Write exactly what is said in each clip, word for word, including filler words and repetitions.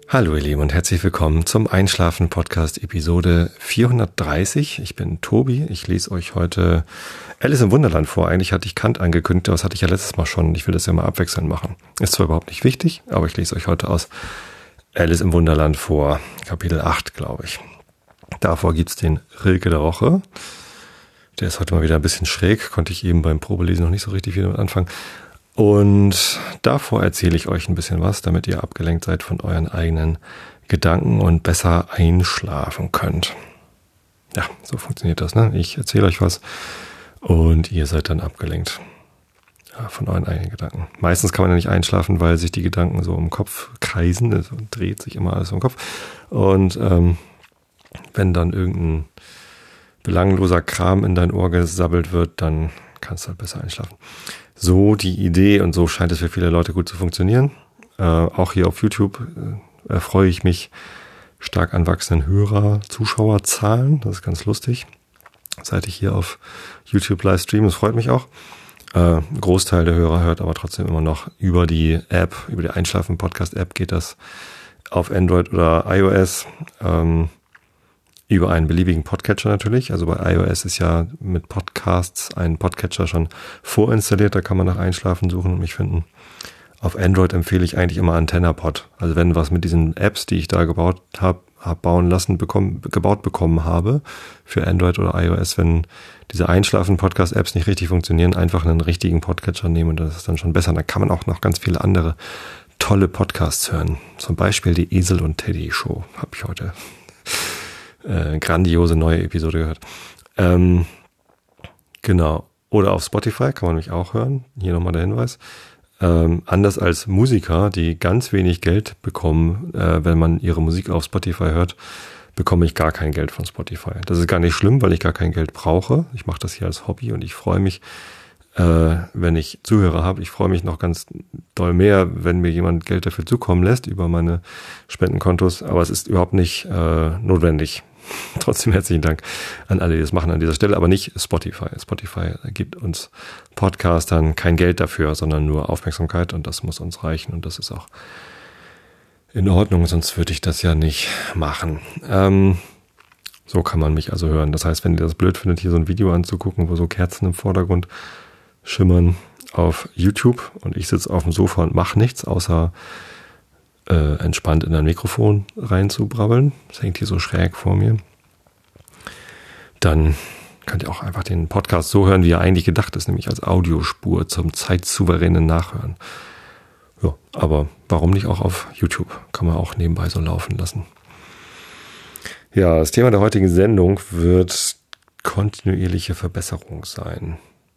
Hallo ihr Lieben und herzlich willkommen zum Einschlafen-Podcast Episode vierhundertdreißig. Ich bin Tobi, ich lese euch heute Alice im Wunderland vor. Eigentlich hatte ich Kant angekündigt, aber das hatte ich ja letztes Mal schon. Ich will das ja mal abwechselnd machen. Ist zwar überhaupt nicht wichtig, aber ich lese euch heute aus Alice im Wunderland vor. Kapitel acht, glaube ich. Davor gibt's den Rilke der Woche. Der ist heute mal wieder ein bisschen schräg, konnte ich eben beim Probelesen noch nicht so richtig wieder mit anfangen. Und davor erzähle ich euch ein bisschen was, damit ihr abgelenkt seid von euren eigenen Gedanken und besser einschlafen könnt. Ja, so funktioniert das, ne? Ich erzähle euch was und ihr seid dann abgelenkt ja, von euren eigenen Gedanken. Meistens kann man ja nicht einschlafen, weil sich die Gedanken so im Kopf kreisen, also dreht sich immer alles im Kopf. Und ähm, wenn dann irgendein belangloser Kram in dein Ohr gesabbelt wird, dann kannst du halt besser einschlafen. So die Idee und so scheint es für viele Leute gut zu funktionieren. Äh, auch hier auf YouTube äh, erfreue ich mich stark an wachsenden Hörer-Zuschauerzahlen. Das ist ganz lustig. Seit ich hier auf YouTube live streame, das freut mich auch. Äh, ein Großteil der Hörer hört aber trotzdem immer noch über die App, über die Einschlafen-Podcast-App geht das auf Android oder iOS. Ähm, Über einen beliebigen Podcatcher natürlich. Also bei iOS ist ja mit Podcasts ein Podcatcher schon vorinstalliert. Da kann man nach Einschlafen suchen und mich finden. Auf Android empfehle ich eigentlich immer AntennaPod. Also wenn was mit diesen Apps, die ich da gebaut habe, hab bauen lassen, bekommen, gebaut bekommen habe für Android oder iOS, wenn diese Einschlafen-Podcast-Apps nicht richtig funktionieren, einfach einen richtigen Podcatcher nehmen und das ist dann schon besser. Da kann man auch noch ganz viele andere tolle Podcasts hören. Zum Beispiel die Esel und Teddy Show habe ich heute Äh, grandiose neue Episode gehört. Ähm, genau. Oder auf Spotify kann man mich auch hören. Hier nochmal der Hinweis. Ähm, anders als Musiker, die ganz wenig Geld bekommen, äh, wenn man ihre Musik auf Spotify hört, bekomme ich gar kein Geld von Spotify. Das ist gar nicht schlimm, weil ich gar kein Geld brauche. Ich mache das hier als Hobby und ich freue mich, äh, wenn ich Zuhörer habe. Ich freue mich noch ganz doll mehr, wenn mir jemand Geld dafür zukommen lässt über meine Spendenkontos. Aber es ist überhaupt nicht äh, notwendig. Trotzdem herzlichen Dank an alle, die das machen an dieser Stelle, aber nicht Spotify. Spotify gibt uns Podcastern kein Geld dafür, sondern nur Aufmerksamkeit und das muss uns reichen und das ist auch in Ordnung, sonst würde ich das ja nicht machen. Ähm, so kann man mich also hören. Das heißt, wenn ihr das blöd findet, hier so ein Video anzugucken, wo so Kerzen im Vordergrund schimmern auf YouTube und ich sitze auf dem Sofa und mache nichts, außer Äh, entspannt in ein Mikrofon reinzubrabbeln. Das hängt hier so schräg vor mir. Dann könnt ihr auch einfach den Podcast so hören, wie er eigentlich gedacht ist, nämlich als Audiospur zum zeitsouveränen Nachhören. Ja, aber warum nicht auch auf YouTube? Kann man auch nebenbei so laufen lassen. Ja, das Thema der heutigen Sendung wird kontinuierliche Verbesserung sein.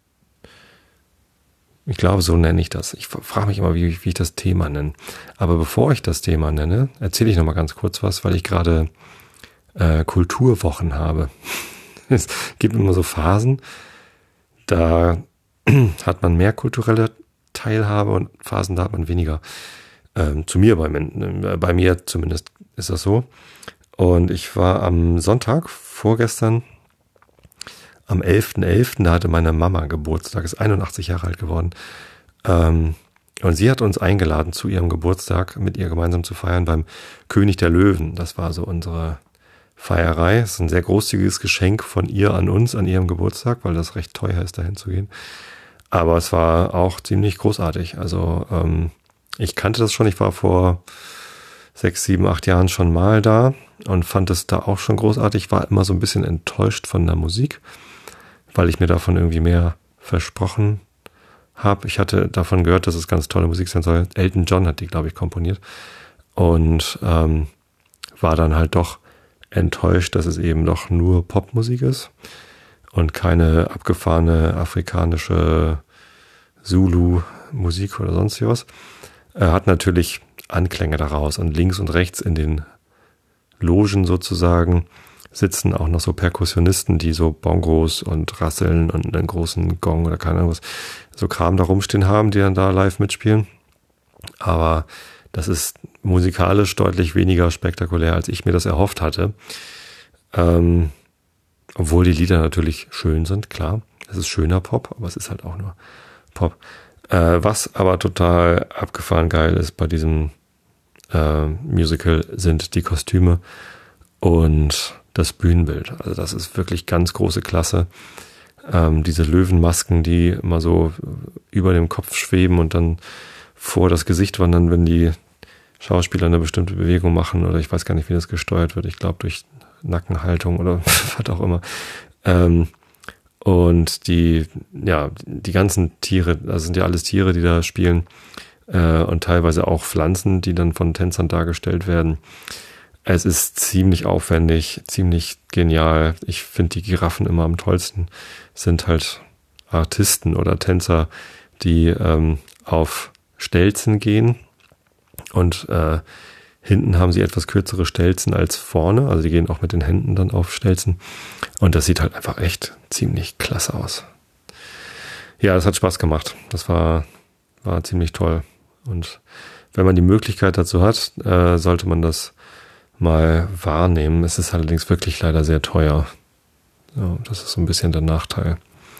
Ich glaube, so nenne ich das. Ich frage mich immer, wie, wie ich das Thema nenne. Aber bevor ich das Thema nenne, erzähle ich noch mal ganz kurz was, weil ich gerade äh, Kulturwochen habe. Es gibt immer so Phasen, da hat man mehr kulturelle Teilhabe und Phasen, da hat man weniger. Ähm, zu mir, bei, äh, bei mir zumindest ist das so. Und ich war am Sonntag, vorgestern, am elften elften, da hatte meine Mama Geburtstag, ist einundachtzig Jahre alt geworden. Ähm, und sie hat uns eingeladen, zu ihrem Geburtstag mit ihr gemeinsam zu feiern beim König der Löwen. Das war so unsere Feierei. Das ist ein sehr großzügiges Geschenk von ihr an uns, an ihrem Geburtstag, weil das recht teuer ist, dahin zu gehen. Aber es war auch ziemlich großartig. Also ähm, ich kannte das schon, ich war vor sechs, sieben, acht Jahren schon mal da und fand es da auch schon großartig. War immer so ein bisschen enttäuscht von der Musik, weil ich mir davon irgendwie mehr versprochen habe. Ich hatte davon gehört, dass es ganz tolle Musik sein soll. Elton John hat die, glaube ich, komponiert. Und ähm, war dann halt doch enttäuscht, dass es eben doch nur Popmusik ist und keine abgefahrene afrikanische Zulu-Musik oder sonst was. Er hat natürlich Anklänge daraus und links und rechts in den Logen sozusagen sitzen auch noch so Perkussionisten, die so Bongos und Rasseln und einen großen Gong oder keine Ahnung was, so Kram da rumstehen haben, die dann da live mitspielen. Aber das ist musikalisch deutlich weniger spektakulär, als ich mir das erhofft hatte. Ähm, obwohl die Lieder natürlich schön sind, klar. Es ist schöner Pop, aber es ist halt auch nur Pop. Äh, was aber total abgefahren geil ist bei diesem äh, Musical sind die Kostüme und das Bühnenbild. Also das ist wirklich ganz große Klasse. Ähm, diese Löwenmasken, die immer so über dem Kopf schweben und dann vor das Gesicht wandern, wenn die Schauspieler eine bestimmte Bewegung machen, oder ich weiß gar nicht, wie das gesteuert wird. Ich glaube durch Nackenhaltung oder was auch immer. Ähm, und die, ja, die ganzen Tiere, das sind ja alles Tiere, die da spielen, äh, und teilweise auch Pflanzen, die dann von Tänzern dargestellt werden. Es ist ziemlich aufwendig, ziemlich genial. Ich finde die Giraffen immer am tollsten. Sind halt Artisten oder Tänzer, die ähm, auf Stelzen gehen und äh, hinten haben sie etwas kürzere Stelzen als vorne. Also die gehen auch mit den Händen dann auf Stelzen. Und das sieht halt einfach echt ziemlich klasse aus. Ja, das hat Spaß gemacht. Das war, war ziemlich toll. Und wenn man die Möglichkeit dazu hat, äh, sollte man das mal wahrnehmen. Es ist allerdings wirklich leider sehr teuer. Ja, das ist so ein bisschen der Nachteil.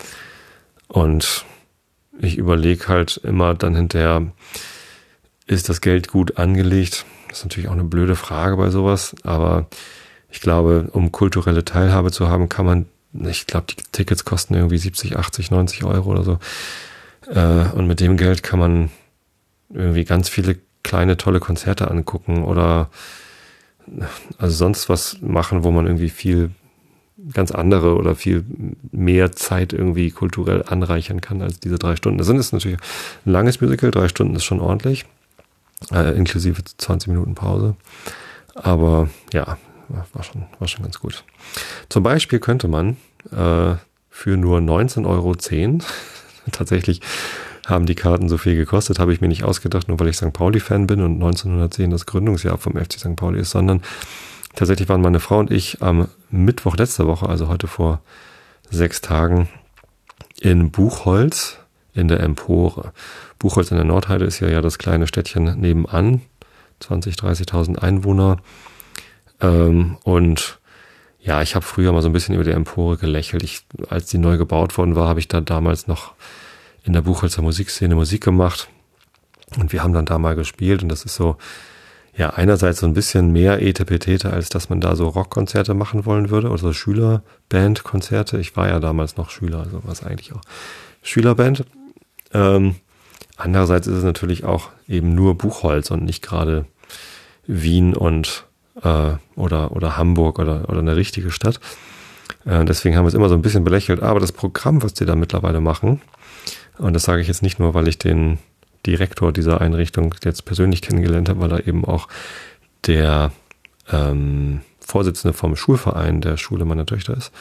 Und ich überlege halt immer dann hinterher, ist das Geld gut angelegt? Das ist natürlich auch eine blöde Frage bei sowas, aber ich glaube, um kulturelle Teilhabe zu haben, kann man, ich glaube, die Tickets kosten irgendwie siebzig, achtzig, neunzig Euro oder so. Und mit dem Geld kann man irgendwie ganz viele kleine, tolle Konzerte angucken oder also sonst was machen, wo man irgendwie viel ganz andere oder viel mehr Zeit irgendwie kulturell anreichern kann als diese drei Stunden. Das ist natürlich ein langes Musical, drei Stunden ist schon ordentlich, äh, inklusive zwanzig Minuten Pause. Aber ja, war schon, war schon ganz gut. Zum Beispiel könnte man äh, für nur neunzehn Euro zehn, tatsächlich haben die Karten so viel gekostet, habe ich mir nicht ausgedacht, nur weil ich Sankt Pauli-Fan bin und neunzehnhundertzehn das Gründungsjahr vom F C Sankt Pauli ist, sondern tatsächlich waren meine Frau und ich am Mittwoch letzter Woche, also heute vor sechs Tagen, in Buchholz in der Empore. Buchholz in der Nordheide ist ja, ja das kleine Städtchen nebenan, zwanzig, dreißigtausend Einwohner. Ähm, und ja, ich habe früher mal so ein bisschen über die Empore gelächelt. Ich, als die neu gebaut worden war, habe ich da damals noch in der Buchholzer Musikszene Musik gemacht. Und wir haben dann da mal gespielt. Und das ist so, ja, einerseits so ein bisschen mehr Etepetete, als dass man da so Rockkonzerte machen wollen würde. Oder so Schülerbandkonzerte. Ich war ja damals noch Schüler, also war es eigentlich auch Schülerband. Ähm, andererseits ist es natürlich auch eben nur Buchholz und nicht gerade Wien und äh, oder oder Hamburg oder oder eine richtige Stadt. Äh, deswegen haben wir es immer so ein bisschen belächelt. Aber das Programm, was die da mittlerweile machen, und das sage ich jetzt nicht nur, weil ich den Direktor dieser Einrichtung jetzt persönlich kennengelernt habe, weil er eben auch der ähm, Vorsitzende vom Schulverein der Schule meiner Töchter ist.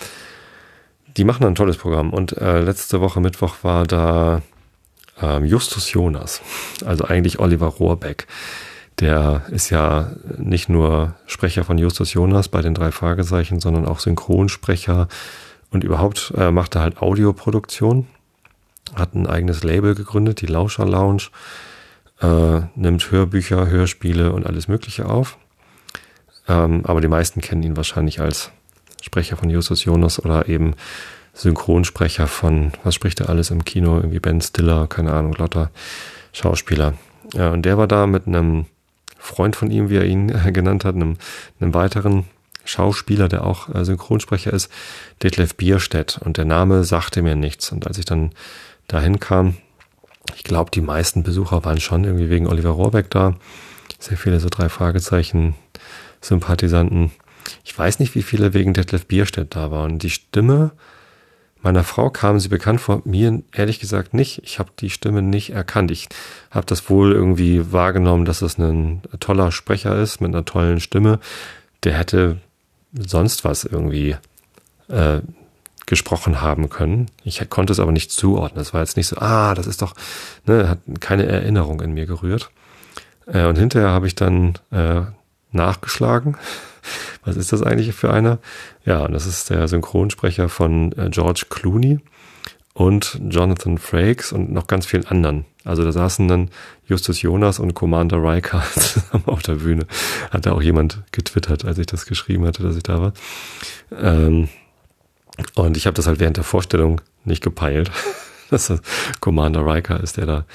Die machen ein tolles Programm. Und äh, letzte Woche Mittwoch war da ähm, Justus Jonas, also eigentlich Oliver Rohrbeck. Der ist ja nicht nur Sprecher von Justus Jonas bei den drei Fragezeichen, sondern auch Synchronsprecher und überhaupt äh, macht er halt Audioproduktion. Hat ein eigenes Label gegründet, die Lauscher Lounge, äh, nimmt Hörbücher, Hörspiele und alles Mögliche auf. Ähm, aber die meisten kennen ihn wahrscheinlich als Sprecher von Justus Jonas oder eben Synchronsprecher von, was spricht er alles im Kino, irgendwie Ben Stiller, keine Ahnung, lauter Schauspieler. Ja, und der war da mit einem Freund von ihm, wie er ihn äh, genannt hat, einem, einem weiteren Schauspieler, der auch äh, Synchronsprecher ist, Detlef Bierstedt. Und der Name sagte mir nichts. Und als ich dann dahin kam, ich glaube, die meisten Besucher waren schon irgendwie wegen Oliver Rohrbeck da. Sehr viele so drei Fragezeichen Sympathisanten. Ich weiß nicht, wie viele wegen Detlef Bierstedt da waren. Die Stimme meiner Frau kam sie bekannt vor, mir ehrlich gesagt nicht. Ich habe die Stimme nicht erkannt. Ich habe das wohl irgendwie wahrgenommen, dass es ein toller Sprecher ist mit einer tollen Stimme. Der hätte sonst was irgendwie äh, gesprochen haben können. Ich konnte es aber nicht zuordnen. Es war jetzt nicht so, ah, das ist doch, ne, hat keine Erinnerung in mir gerührt. Äh, und hinterher habe ich dann äh, nachgeschlagen. Was ist das eigentlich für einer? Ja, das ist der Synchronsprecher von äh, George Clooney und Jonathan Frakes und noch ganz vielen anderen. Also da saßen dann Justus Jonas und Commander Riker zusammen auf der Bühne. Hat da auch jemand getwittert, als ich das geschrieben hatte, dass ich da war. Ähm, und ich habe das halt während der Vorstellung nicht gepeilt, dass das Commander Riker ist, der da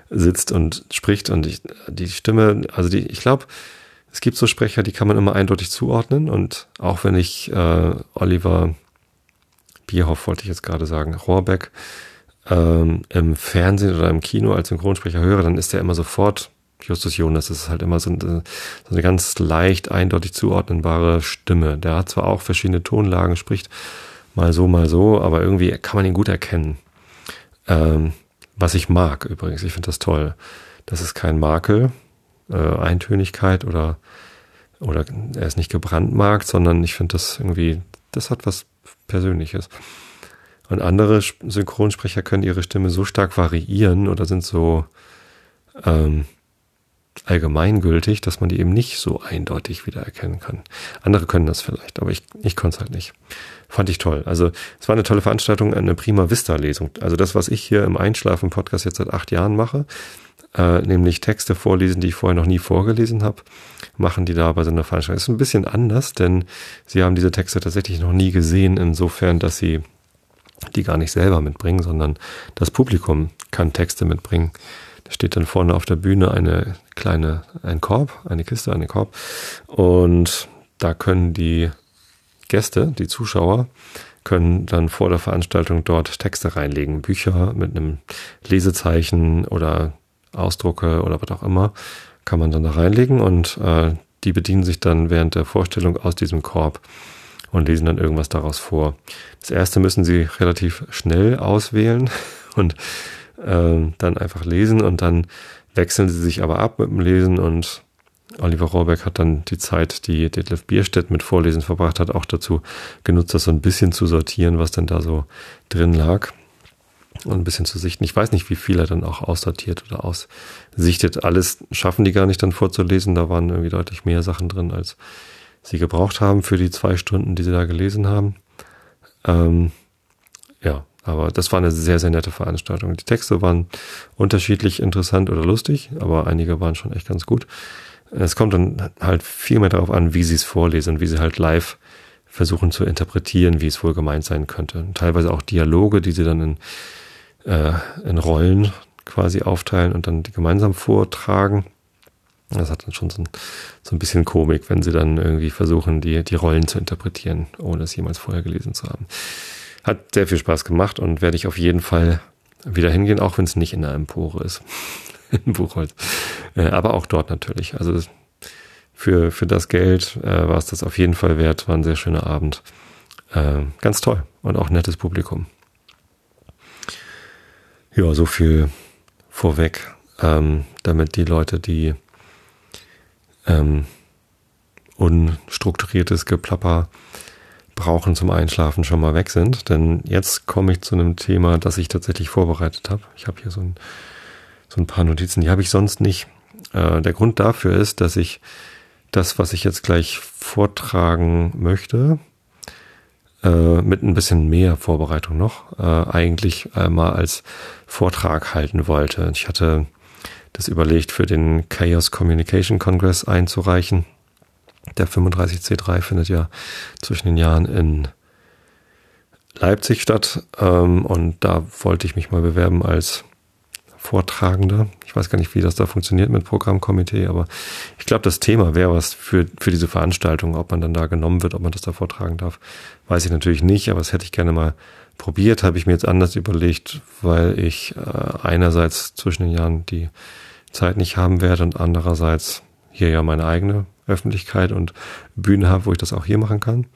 sitzt und spricht und ich, die Stimme, also die, ich glaube, es gibt so Sprecher, die kann man immer eindeutig zuordnen und auch wenn ich äh, Oliver Bierhoff, wollte ich jetzt gerade sagen, Rohrbeck, ähm, im Fernsehen oder im Kino als Synchronsprecher höre, dann ist der immer sofort Justus Jonas. Das ist halt immer so eine, so eine ganz leicht eindeutig zuordnenbare Stimme. Der hat zwar auch verschiedene Tonlagen, spricht mal so, mal so, aber irgendwie kann man ihn gut erkennen. Ähm, was ich mag übrigens, ich finde das toll. Das ist kein Makel, äh, Eintönigkeit oder, oder er ist nicht gebrandmarkt, sondern ich finde das irgendwie, das hat was Persönliches. Und andere Synchronsprecher können ihre Stimme so stark variieren oder sind so ähm, allgemeingültig, dass man die eben nicht so eindeutig wiedererkennen kann. Andere können das vielleicht, aber ich, ich konnte es halt nicht. Fand ich toll. Also es war eine tolle Veranstaltung, eine Prima Vista-Lesung. Also das, was ich hier im Einschlafen-Podcast jetzt seit acht Jahren mache, äh, nämlich Texte vorlesen, die ich vorher noch nie vorgelesen habe, machen die da bei so einer Veranstaltung. Das ist ein bisschen anders, denn sie haben diese Texte tatsächlich noch nie gesehen, insofern, dass sie die gar nicht selber mitbringen, sondern das Publikum kann Texte mitbringen. Da steht dann vorne auf der Bühne eine kleine, ein Korb, eine Kiste, eine Korb und da können die Gäste, die Zuschauer, können dann vor der Veranstaltung dort Texte reinlegen, Bücher mit einem Lesezeichen oder Ausdrucke oder was auch immer, kann man dann da reinlegen und äh, die bedienen sich dann während der Vorstellung aus diesem Korb und lesen dann irgendwas daraus vor. Das erste müssen sie relativ schnell auswählen und äh, dann einfach lesen und dann wechseln sie sich aber ab mit dem Lesen und Oliver Rohrbeck hat dann die Zeit, die Detlef Bierstedt mit Vorlesen verbracht hat, auch dazu genutzt, das so ein bisschen zu sortieren, was denn da so drin lag und ein bisschen zu sichten. Ich weiß nicht, wie viel er dann auch aussortiert oder aussichtet. Alles schaffen die gar nicht dann vorzulesen. Da waren irgendwie deutlich mehr Sachen drin, als sie gebraucht haben für die zwei Stunden, die sie da gelesen haben. Ähm, ja, aber das war eine sehr, sehr nette Veranstaltung. Die Texte waren unterschiedlich interessant oder lustig, aber einige waren schon echt ganz gut. Es kommt dann halt viel mehr darauf an, wie sie es vorlesen und wie sie halt live versuchen zu interpretieren, wie es wohl gemeint sein könnte. Und teilweise auch Dialoge, die sie dann in, äh, in Rollen quasi aufteilen und dann die gemeinsam vortragen. Das hat dann schon so ein, so ein bisschen Komik, wenn sie dann irgendwie versuchen, die, die Rollen zu interpretieren, ohne es jemals vorher gelesen zu haben. Hat sehr viel Spaß gemacht und werde ich auf jeden Fall wieder hingehen, auch wenn es nicht in der Empore ist. In Buchholz. Äh, aber auch dort natürlich. Also für, für das Geld äh, war es das auf jeden Fall wert. War ein sehr schöner Abend. Äh, ganz toll. Und auch nettes Publikum. Ja, so viel vorweg, ähm, damit die Leute, die ähm, unstrukturiertes Geplapper brauchen zum Einschlafen, schon mal weg sind. Denn jetzt komme ich zu einem Thema, das ich tatsächlich vorbereitet habe. Ich habe hier so ein so ein paar Notizen, die habe ich sonst nicht. Äh, der Grund dafür ist, dass ich das, was ich jetzt gleich vortragen möchte, äh, mit ein bisschen mehr Vorbereitung noch, äh, eigentlich äh, mal als Vortrag halten wollte. Ich hatte das überlegt, für den Chaos Communication Congress einzureichen. Der fünfunddreißig C drei findet ja zwischen den Jahren in Leipzig statt. Ähm, und da wollte ich mich mal bewerben als Vortragender. Ich weiß gar nicht, wie das da funktioniert mit Programmkomitee, aber ich glaube, das Thema wäre was für, für diese Veranstaltung. Ob man dann da genommen wird, ob man das da vortragen darf, weiß ich natürlich nicht, aber das hätte ich gerne mal probiert. Habe ich mir jetzt anders überlegt, weil ich äh, einerseits zwischen den Jahren die Zeit nicht haben werde und andererseits hier ja meine eigene Öffentlichkeit und Bühne habe, wo ich das auch hier machen kann.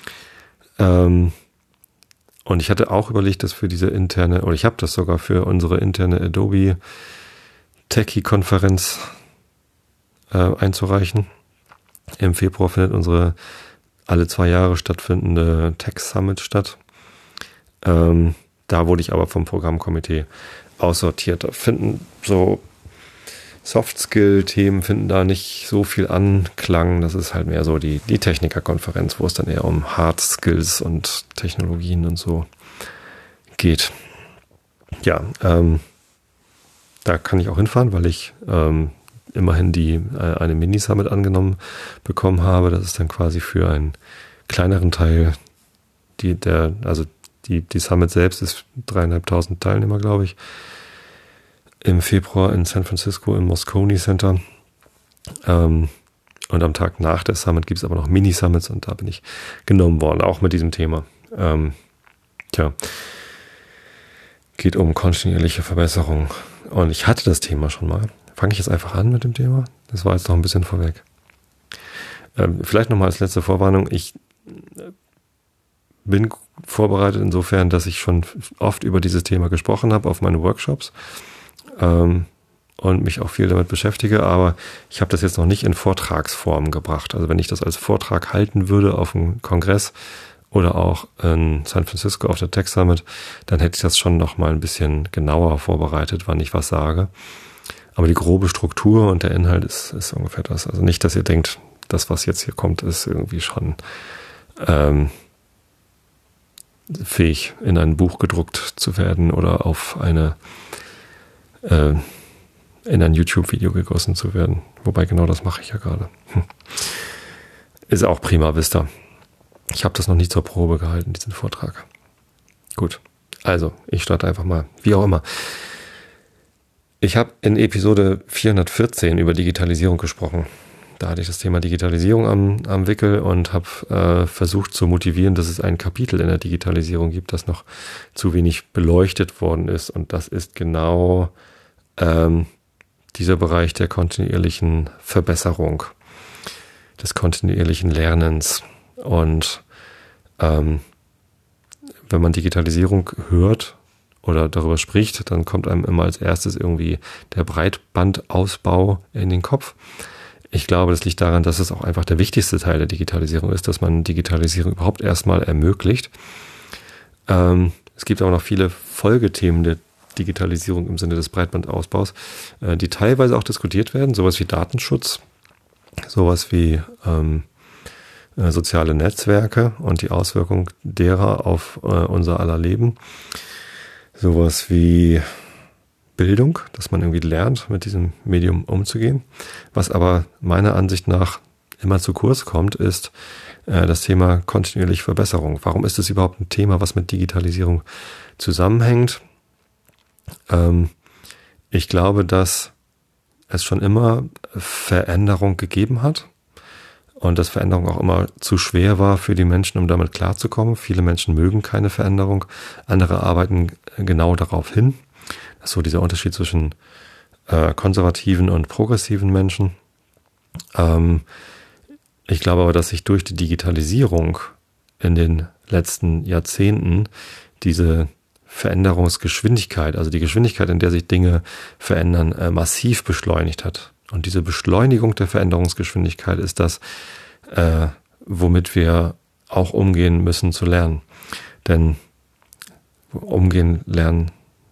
Ähm, Und ich hatte auch überlegt, das für diese interne, oder ich habe das sogar für unsere interne Adobe Techie-Konferenz äh, einzureichen. Im Februar findet unsere alle zwei Jahre stattfindende Tech Summit statt. Ähm, da wurde ich aber vom Programmkomitee aussortiert. Da finden so Soft-Skill-Themen finden da nicht so viel Anklang. Das ist halt mehr so die, die Techniker-Konferenz, wo es dann eher um Hard-Skills und Technologien und so geht. Ja, ähm, da kann ich auch hinfahren, weil ich ähm, immerhin die äh, eine Mini-Summit angenommen bekommen habe. Das ist dann quasi für einen kleineren Teil, die der, also die, die Summit selbst ist dreieinhalbtausend Teilnehmer, glaube ich. im Februar in San Francisco im Moscone Center. Ähm, und am Tag nach der Summit gibt es aber noch Mini-Summits und da bin ich genommen worden, auch mit diesem Thema. Ähm, tja, geht um kontinuierliche Verbesserung. Und ich hatte das Thema schon mal. Fange ich jetzt einfach an mit dem Thema? Das war jetzt noch ein bisschen vorweg. Ähm, vielleicht nochmal als letzte Vorwarnung. Ich bin vorbereitet insofern, dass ich schon oft über dieses Thema gesprochen habe auf meinen Workshops ähm, und mich auch viel damit beschäftige, aber ich habe das jetzt noch nicht in Vortragsform gebracht. Also wenn ich das als Vortrag halten würde auf einem Kongress oder auch in San Francisco auf der Tech Summit, dann hätte ich das schon noch mal ein bisschen genauer vorbereitet, wann ich was sage. Aber die grobe Struktur und der Inhalt ist, ist ungefähr das. Also nicht, dass ihr denkt, das, was jetzt hier kommt, ist irgendwie schon ähm, fähig, in ein Buch gedruckt zu werden oder auf eine äh, in ein YouTube-Video gegossen zu werden. Wobei genau das mache ich ja gerade. Hm. Ist auch prima vista. Ich habe das noch nie zur Probe gehalten, diesen Vortrag. Gut, also ich starte einfach mal, wie auch immer. Ich habe in Episode vierhundertvierzehn über Digitalisierung gesprochen. Da hatte ich das Thema Digitalisierung am, am Wickel und habe äh, versucht zu motivieren, dass es ein Kapitel in der Digitalisierung gibt, das noch zu wenig beleuchtet worden ist. Und das ist genau ähm, dieser Bereich der kontinuierlichen Verbesserung, des kontinuierlichen Lernens. Und ähm, wenn man Digitalisierung hört oder darüber spricht, dann kommt einem immer als erstes irgendwie der Breitbandausbau in den Kopf. Ich glaube, das liegt daran, dass es auch einfach der wichtigste Teil der Digitalisierung ist, dass man Digitalisierung überhaupt erstmal ermöglicht. Ähm, es gibt aber noch viele Folgethemen der Digitalisierung im Sinne des Breitbandausbaus, äh, die teilweise auch diskutiert werden, sowas wie Datenschutz, sowas wie ähm, äh, soziale Netzwerke und die Auswirkung derer auf äh, unser aller Leben, sowas wie Bildung, dass man irgendwie lernt, mit diesem Medium umzugehen. Was aber meiner Ansicht nach immer zu kurz kommt, ist äh, das Thema kontinuierliche Verbesserung. Warum ist es überhaupt ein Thema, was mit Digitalisierung zusammenhängt? Ähm, ich glaube, dass es schon immer Veränderung gegeben hat und dass Veränderung auch immer zu schwer war für die Menschen, um damit klarzukommen. Viele Menschen mögen keine Veränderung, andere arbeiten genau darauf hin. Das ist so dieser Unterschied zwischen äh, konservativen und progressiven Menschen. Ähm, ich glaube aber, dass sich durch die Digitalisierung in den letzten Jahrzehnten diese Veränderungsgeschwindigkeit, also die Geschwindigkeit, in der sich Dinge verändern, äh, massiv beschleunigt hat. Und diese Beschleunigung der Veränderungsgeschwindigkeit ist das, äh, womit wir auch umgehen müssen zu lernen. Denn umgehen, lernen,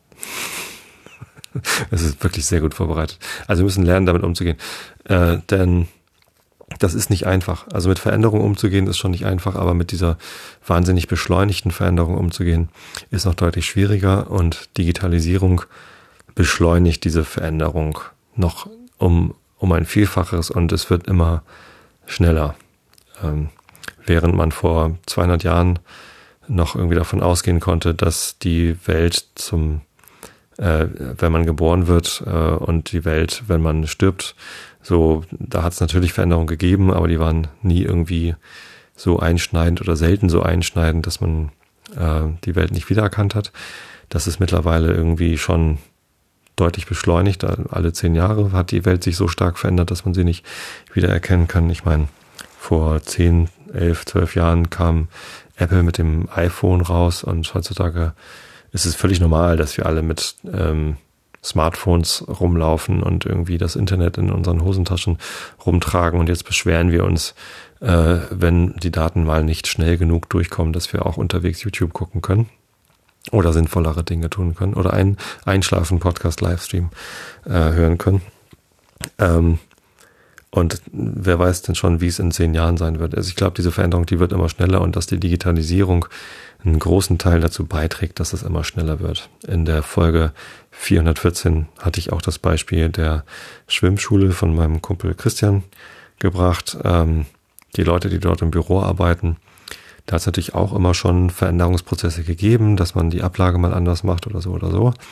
es ist wirklich sehr gut vorbereitet. Also wir müssen lernen, damit umzugehen. Äh, denn das ist nicht einfach. Also mit Veränderung umzugehen ist schon nicht einfach, aber mit dieser wahnsinnig beschleunigten Veränderung umzugehen ist noch deutlich schwieriger und Digitalisierung beschleunigt diese Veränderung noch um, um ein Vielfaches und es wird immer schneller. Ähm, während man vor zweihundert Jahren noch irgendwie davon ausgehen konnte, dass die Welt zum, äh, wenn man geboren wird äh, und die Welt, wenn man stirbt, so, da hat es natürlich Veränderungen gegeben, aber die waren nie irgendwie so einschneidend oder selten so einschneidend, dass man äh, die Welt nicht wiedererkannt hat. Das ist mittlerweile irgendwie schon deutlich beschleunigt. Alle zehn Jahre hat die Welt sich so stark verändert, dass man sie nicht wiedererkennen kann. Ich meine, vor zehn, elf, zwölf Jahren kam Apple mit dem iPhone raus und heutzutage ist es völlig normal, dass wir alle mit ähm, Smartphones rumlaufen und irgendwie das Internet in unseren Hosentaschen rumtragen und jetzt beschweren wir uns, äh, wenn die Daten mal nicht schnell genug durchkommen, dass wir auch unterwegs YouTube gucken können oder sinnvollere Dinge tun können oder einen Einschlafen-Podcast-Livestream äh, hören können. Ähm, und wer weiß denn schon, wie es in zehn Jahren sein wird. Also ich glaube, diese Veränderung, die wird immer schneller und dass die Digitalisierung einen großen Teil dazu beiträgt, dass es immer schneller wird. In der Folge vierhundertvierzehn hatte ich auch das Beispiel der Schwimmschule von meinem Kumpel Christian gebracht. Ähm, die Leute, die dort im Büro arbeiten, da hat es natürlich auch immer schon Veränderungsprozesse gegeben, dass man die Ablage mal anders macht oder so oder so.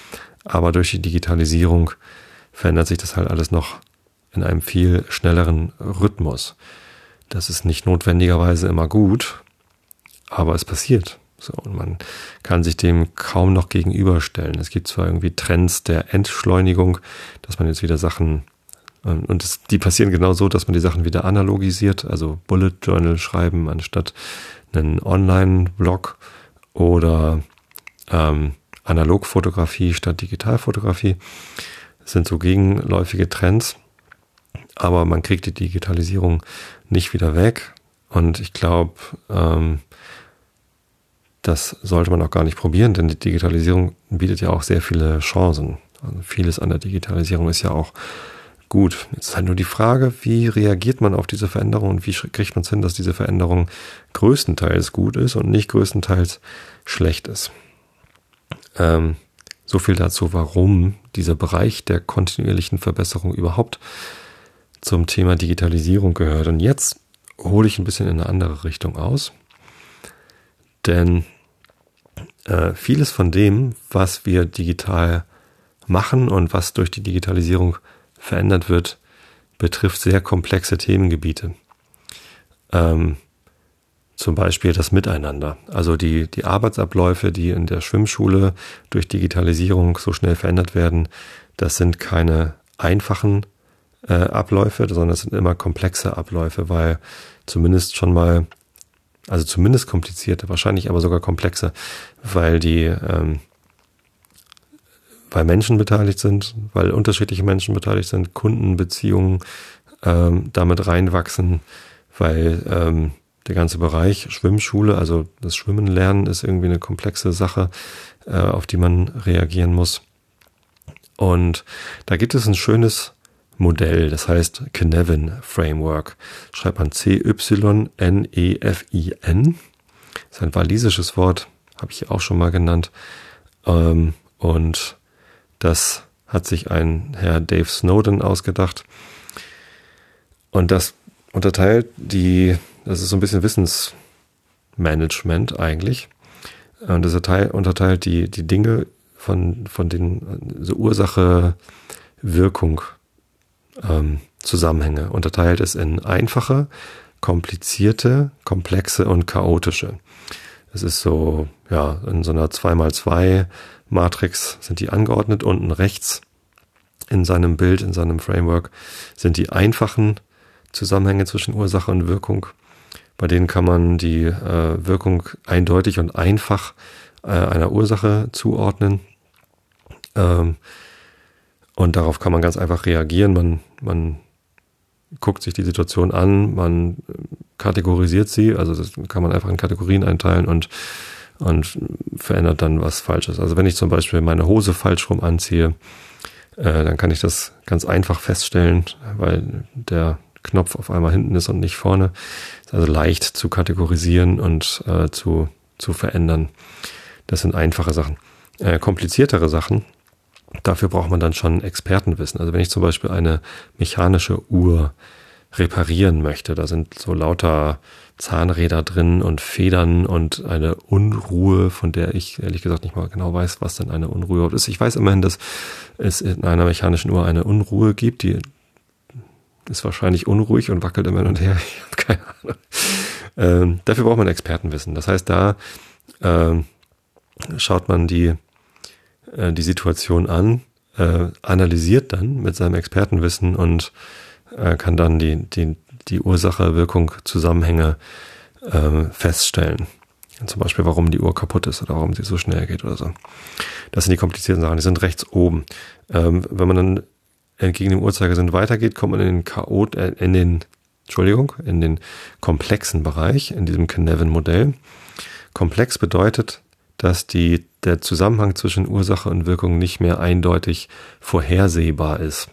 Aber durch die Digitalisierung verändert sich das halt alles noch in einem viel schnelleren Rhythmus. Das ist nicht notwendigerweise immer gut, aber es passiert. So, und man kann sich dem kaum noch gegenüberstellen. Es gibt zwar irgendwie Trends der Entschleunigung, dass man jetzt wieder Sachen, und das, die passieren genau so, dass man die Sachen wieder analogisiert, also Bullet Journal schreiben anstatt einen Online-Blog oder ähm, Analogfotografie statt Digitalfotografie. Das sind so gegenläufige Trends, aber man kriegt die Digitalisierung nicht wieder weg. Und ich glaube, ähm, das sollte man auch gar nicht probieren, denn die Digitalisierung bietet ja auch sehr viele Chancen. Also vieles an der Digitalisierung ist ja auch gut. Jetzt ist halt nur die Frage, wie reagiert man auf diese Veränderung und wie kriegt man es hin, dass diese Veränderung größtenteils gut ist und nicht größtenteils schlecht ist. Ähm, so viel dazu, warum dieser Bereich der kontinuierlichen Verbesserung überhaupt zum Thema Digitalisierung gehört. Und jetzt hole ich ein bisschen in eine andere Richtung aus. Denn äh, vieles von dem, was wir digital machen und was durch die Digitalisierung verändert wird, betrifft sehr komplexe Themengebiete. Ähm, zum Beispiel das Miteinander. Also die, die Arbeitsabläufe, die in der Schwimmschule durch Digitalisierung so schnell verändert werden, das sind keine einfachen äh, Abläufe, sondern das sind immer komplexe Abläufe, weil zumindest schon mal Also zumindest komplizierte, wahrscheinlich aber sogar komplexe, weil die, ähm, weil Menschen beteiligt sind, weil unterschiedliche Menschen beteiligt sind, Kundenbeziehungen ähm, damit reinwachsen, weil ähm, der ganze Bereich Schwimmschule, also das Schwimmen lernen, ist irgendwie eine komplexe Sache, äh, auf die man reagieren muss. Und da gibt es ein schönes Modell, das heißt Cynefin Framework. Schreibt man C Y N E F I N. Das ist ein walisisches Wort, habe ich auch schon mal genannt. Ähm, und das hat sich ein Herr Dave Snowden ausgedacht. Und das unterteilt die, das ist so ein bisschen Wissensmanagement eigentlich. Und das unterteilt die, die Dinge von, von den so Ursache, Wirkung, Ähm, Zusammenhänge, unterteilt es in einfache, komplizierte, komplexe und chaotische. Es ist so, ja, in so einer zwei mal zwei Matrix sind die angeordnet. Unten rechts in seinem Bild, in seinem Framework sind die einfachen Zusammenhänge zwischen Ursache und Wirkung. Bei denen kann man die äh, Wirkung eindeutig und einfach äh, einer Ursache zuordnen. Ähm, Und darauf kann man ganz einfach reagieren. Man, man guckt sich die Situation an, man kategorisiert sie, also das kann man einfach in Kategorien einteilen und, und verändert dann was Falsches. Also wenn ich zum Beispiel meine Hose falsch rum anziehe, äh, dann kann ich das ganz einfach feststellen, weil der Knopf auf einmal hinten ist und nicht vorne. Ist also leicht zu kategorisieren und äh, zu, zu verändern. Das sind einfache Sachen. Äh, kompliziertere Sachen, dafür braucht man dann schon Expertenwissen. Also wenn ich zum Beispiel eine mechanische Uhr reparieren möchte, da sind so lauter Zahnräder drin und Federn und eine Unruhe, von der ich ehrlich gesagt nicht mal genau weiß, was denn eine Unruhe ist. Ich weiß immerhin, dass es in einer mechanischen Uhr eine Unruhe gibt, die ist wahrscheinlich unruhig und wackelt immer hin und her. Ich habe keine Ahnung. Ähm, dafür braucht man Expertenwissen. Das heißt, da ähm, schaut man die die Situation an, äh, analysiert dann mit seinem Expertenwissen und äh, kann dann die, die, die Ursache, Wirkung, Zusammenhänge äh, feststellen. Zum Beispiel, warum die Uhr kaputt ist oder warum sie so schnell geht oder so. Das sind die komplizierten Sachen, die sind rechts oben. Ähm, wenn man dann entgegen dem Uhrzeigersinn weitergeht, kommt man in den Chaot, äh, in den, Entschuldigung, in den komplexen Bereich, in diesem Cynefin-Modell. Komplex bedeutet, dass die, der Zusammenhang zwischen Ursache und Wirkung nicht mehr eindeutig vorhersehbar ist.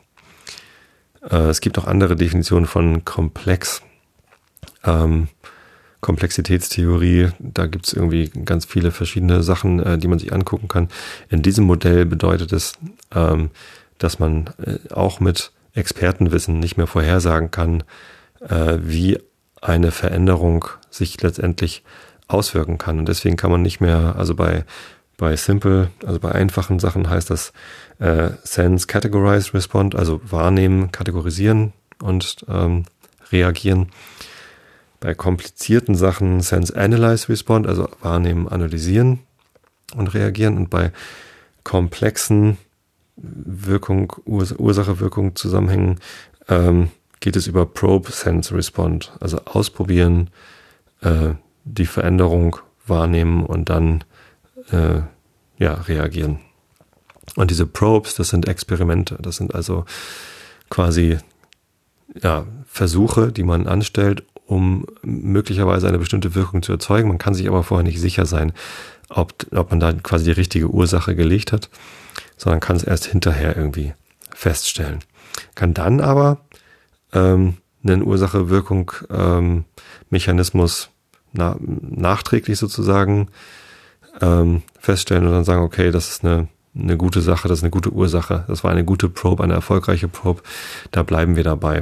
Äh, es gibt auch andere Definitionen von komplex. Ähm, Komplexitätstheorie, da gibt es irgendwie ganz viele verschiedene Sachen, äh, die man sich angucken kann. In diesem Modell bedeutet es, ähm, dass man äh, auch mit Expertenwissen nicht mehr vorhersagen kann, äh, wie eine Veränderung sich letztendlich auswirken kann. Und deswegen kann man nicht mehr, also bei Bei simple, also bei einfachen Sachen heißt das äh, Sense, Categorize, Respond, also wahrnehmen, kategorisieren und ähm, reagieren. Bei komplizierten Sachen Sense, Analyze, Respond, also wahrnehmen, analysieren und reagieren. Und bei komplexen Wirkung, Urs- Ursache, Wirkung, Zusammenhängen ähm, geht es über Probe, Sense, Respond, also ausprobieren, äh, die Veränderung wahrnehmen und dann äh, ja, reagieren. Und diese Probes, das sind Experimente, das sind also quasi ja, Versuche, die man anstellt, um möglicherweise eine bestimmte Wirkung zu erzeugen. Man kann sich aber vorher nicht sicher sein, ob, ob man da quasi die richtige Ursache gelegt hat, sondern kann es erst hinterher irgendwie feststellen. Kann dann aber ähm, einen Ursache-Wirkung-Mechanismus ähm, na, nachträglich sozusagen ähm, feststellen und dann sagen, okay, das ist eine, eine gute Sache, das ist eine gute Ursache, das war eine gute Probe, eine erfolgreiche Probe, da bleiben wir dabei.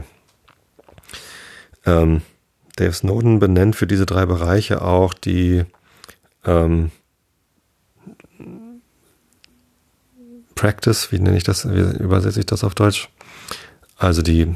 Ähm, Dave Snowden benennt für diese drei Bereiche auch die ähm, Practice, wie nenne ich das, wie übersetze ich das auf Deutsch? Also die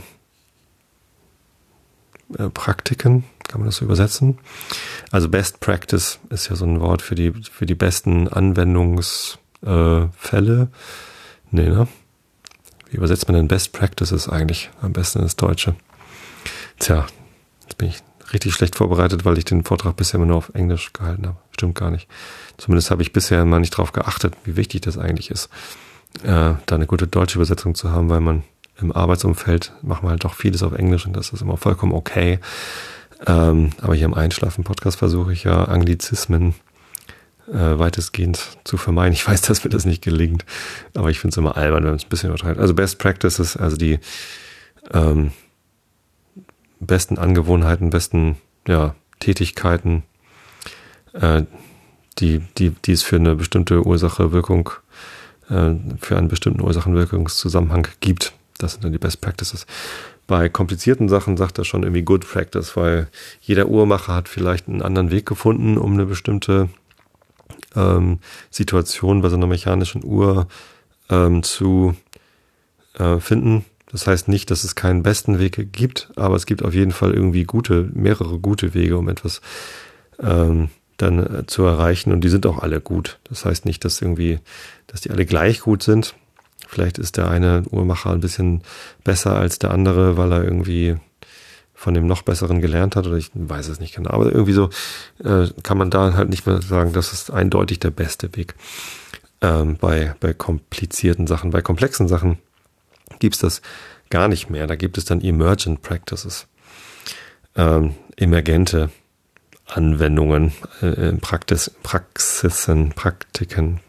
äh, Praktiken, kann man das so übersetzen? Also Best Practice ist ja so ein Wort für die, für die besten Anwendungsfälle. Äh, nee, ne? Wie übersetzt man denn Best Practices eigentlich am besten ins Deutsche? Tja, jetzt bin ich richtig schlecht vorbereitet, weil ich den Vortrag bisher immer nur auf Englisch gehalten habe. Stimmt gar nicht. Zumindest habe ich bisher mal nicht drauf geachtet, wie wichtig das eigentlich ist, äh, da eine gute deutsche Übersetzung zu haben, weil man im Arbeitsumfeld macht man halt doch vieles auf Englisch und das ist immer vollkommen okay. Ähm, aber hier im Einschlafen-Podcast versuche ich ja Anglizismen äh, weitestgehend zu vermeiden. Ich weiß, dass mir das nicht gelingt, aber ich finde es immer albern, wenn man es ein bisschen übertreibt. Also Best Practices, also die ähm, besten Angewohnheiten, besten ja, Tätigkeiten, äh, die, die, die es für eine bestimmte Ursache-Wirkung, äh, für einen bestimmten Ursachen-Wirkungszusammenhang gibt. Das sind dann die Best Practices. Bei komplizierten Sachen sagt er schon irgendwie Good Practice, weil jeder Uhrmacher hat vielleicht einen anderen Weg gefunden, um eine bestimmte ähm, Situation bei so einer mechanischen Uhr ähm, zu äh, finden. Das heißt nicht, dass es keinen besten Weg gibt, aber es gibt auf jeden Fall irgendwie gute, mehrere gute Wege, um etwas ähm, dann äh, zu erreichen. Und die sind auch alle gut. Das heißt nicht, dass irgendwie, dass die alle gleich gut sind. Vielleicht ist der eine Uhrmacher ein bisschen besser als der andere, weil er irgendwie von dem noch Besseren gelernt hat, oder ich weiß es nicht genau. Aber irgendwie so äh, kann man da halt nicht mehr sagen, das ist eindeutig der beste Weg. Ähm, bei, bei komplizierten Sachen, bei komplexen Sachen gibt es das gar nicht mehr. Da gibt es dann Emergent Practices, ähm, emergente Anwendungen, äh, Praxis, Praxisen, Praktiken,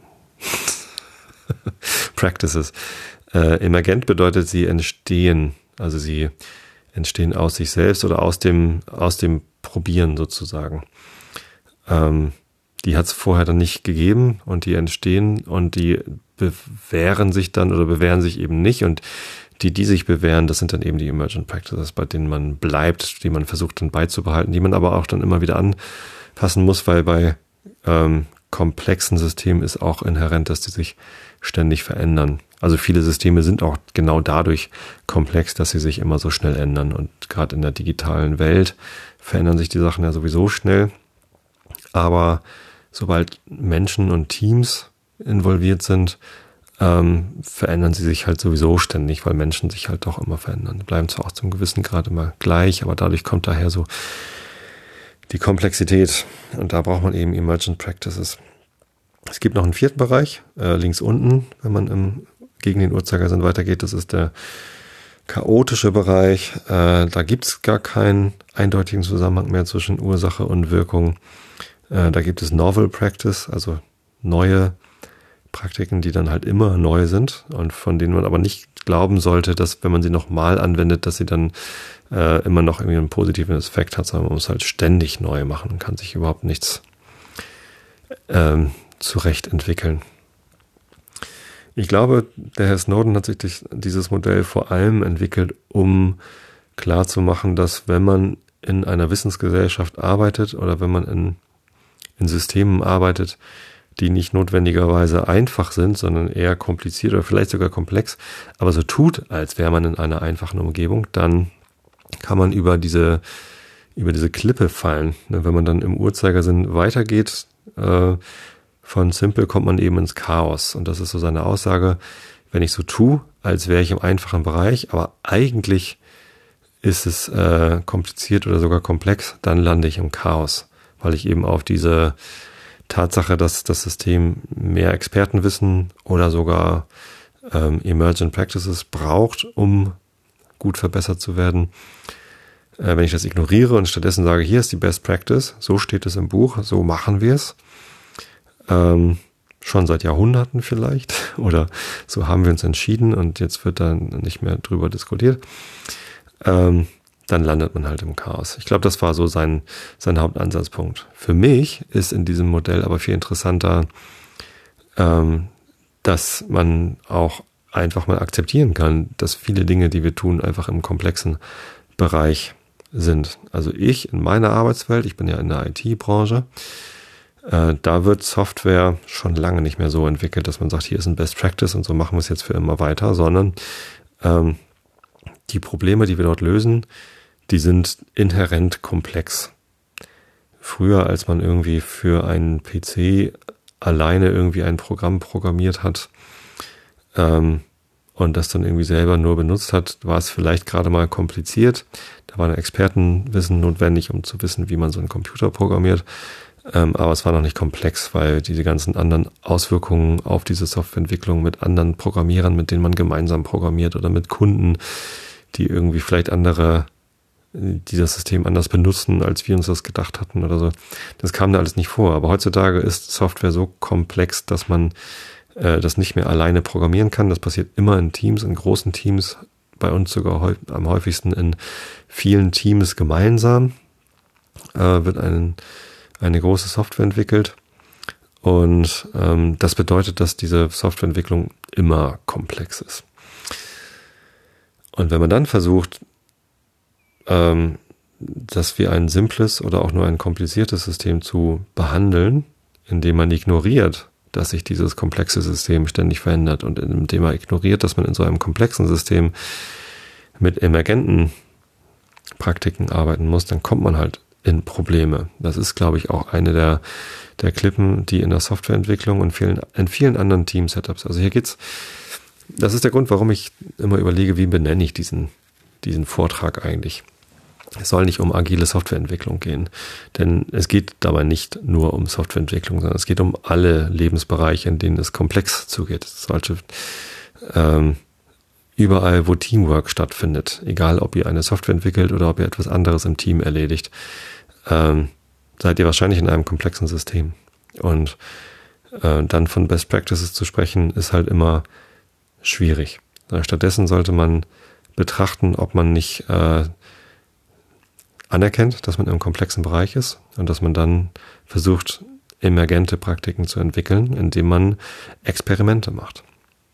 Practices. Äh, emergent bedeutet, sie entstehen, also sie entstehen aus sich selbst oder aus dem, aus dem Probieren sozusagen. Ähm, die hat es vorher dann nicht gegeben und die entstehen und die bewähren sich dann oder bewähren sich eben nicht und die, die sich bewähren, das sind dann eben die Emergent Practices, bei denen man bleibt, die man versucht dann beizubehalten, die man aber auch dann immer wieder anpassen muss, weil bei ähm, komplexen Systemen ist auch inhärent, dass die sich ständig verändern. Also viele Systeme sind auch genau dadurch komplex, dass sie sich immer so schnell ändern. Und gerade in der digitalen Welt verändern sich die Sachen ja sowieso schnell. Aber sobald Menschen und Teams involviert sind, ähm, verändern sie sich halt sowieso ständig, weil Menschen sich halt doch immer verändern. Die bleiben zwar auch zum gewissen Grad immer gleich, aber dadurch kommt daher so die Komplexität. Und da braucht man eben Emergent Practices. Es gibt noch einen vierten Bereich, äh, links unten, wenn man im, gegen den Uhrzeigersinn weitergeht. Das ist der chaotische Bereich. Äh, da gibt es gar keinen eindeutigen Zusammenhang mehr zwischen Ursache und Wirkung. Äh, da gibt es Novel Practice, also neue Praktiken, die dann halt immer neu sind und von denen man aber nicht glauben sollte, dass, wenn man sie nochmal anwendet, dass sie dann äh, immer noch irgendwie einen positiven Effekt hat, sondern man muss halt ständig neu machen und kann sich überhaupt nichts ähm, zurecht entwickeln. Ich glaube, der Herr Snowden hat sich dieses Modell vor allem entwickelt, um klarzumachen, dass wenn man in einer Wissensgesellschaft arbeitet oder wenn man in, in Systemen arbeitet, die nicht notwendigerweise einfach sind, sondern eher kompliziert oder vielleicht sogar komplex, aber so tut, als wäre man in einer einfachen Umgebung, dann kann man über diese, über diese Klippe fallen. Wenn man dann im Uhrzeigersinn weitergeht, äh, von Simple kommt man eben ins Chaos. Und das ist so seine Aussage, wenn ich so tue, als wäre ich im einfachen Bereich, aber eigentlich ist es äh, kompliziert oder sogar komplex, dann lande ich im Chaos, weil ich eben auf diese Tatsache, dass das System mehr Expertenwissen oder sogar ähm, Emergent Practices braucht, um gut verbessert zu werden. Äh, wenn ich das ignoriere und stattdessen sage, hier ist die Best Practice, so steht es im Buch, so machen wir es, ähm, schon seit Jahrhunderten vielleicht, oder so haben wir uns entschieden und jetzt wird dann nicht mehr drüber diskutiert, ähm, dann landet man halt im Chaos. Ich glaube, das war so sein, sein Hauptansatzpunkt. Für mich ist in diesem Modell aber viel interessanter, ähm, dass man auch einfach mal akzeptieren kann, dass viele Dinge, die wir tun, einfach im komplexen Bereich sind. Also ich in meiner Arbeitswelt, ich bin ja in der I T-Branche, äh, da wird Software schon lange nicht mehr so entwickelt, dass man sagt, hier ist ein Best Practice und so machen wir es jetzt für immer weiter, sondern ähm, die Probleme, die wir dort lösen, die sind inhärent komplex. Früher, als man irgendwie für einen P C alleine irgendwie ein Programm programmiert hat ähm, und das dann irgendwie selber nur benutzt hat, war es vielleicht gerade mal kompliziert. Da war ein Expertenwissen notwendig, um zu wissen, wie man so einen Computer programmiert. Ähm, aber es war noch nicht komplex, weil diese ganzen anderen Auswirkungen auf diese Softwareentwicklung mit anderen Programmierern, mit denen man gemeinsam programmiert oder mit Kunden, die irgendwie vielleicht andere, die das System anders benutzen, als wir uns das gedacht hatten oder so. Das kam da alles nicht vor. Aber heutzutage ist Software so komplex, dass man äh, das nicht mehr alleine programmieren kann. Das passiert immer in Teams, in großen Teams, bei uns sogar häu- am häufigsten in vielen Teams gemeinsam äh, wird ein, eine große Software entwickelt. Und ähm, das bedeutet, dass diese Softwareentwicklung immer komplex ist. Und wenn man dann versucht, ähm, dass wir ein simples oder auch nur ein kompliziertes System zu behandeln, indem man ignoriert, dass sich dieses komplexe System ständig verändert und indem man ignoriert, dass man in so einem komplexen System mit emergenten Praktiken arbeiten muss, dann kommt man halt in Probleme. Das ist, glaube ich, auch eine der, der Klippen, die in der Softwareentwicklung und vielen, in vielen anderen Team-Setups, also hier geht's, das ist der Grund, warum ich immer überlege, wie benenne ich diesen, diesen Vortrag eigentlich. Es soll nicht um agile Softwareentwicklung gehen, denn es geht dabei nicht nur um Softwareentwicklung, sondern es geht um alle Lebensbereiche, in denen es komplex zugeht. Es sollte ähm, überall, wo Teamwork stattfindet, egal ob ihr eine Software entwickelt oder ob ihr etwas anderes im Team erledigt, ähm, seid ihr wahrscheinlich in einem komplexen System. Und äh, dann von Best Practices zu sprechen, ist halt immer schwierig. Stattdessen sollte man betrachten, ob man nicht äh, anerkennt, dass man im komplexen Bereich ist und dass man dann versucht, emergente Praktiken zu entwickeln, indem man Experimente macht.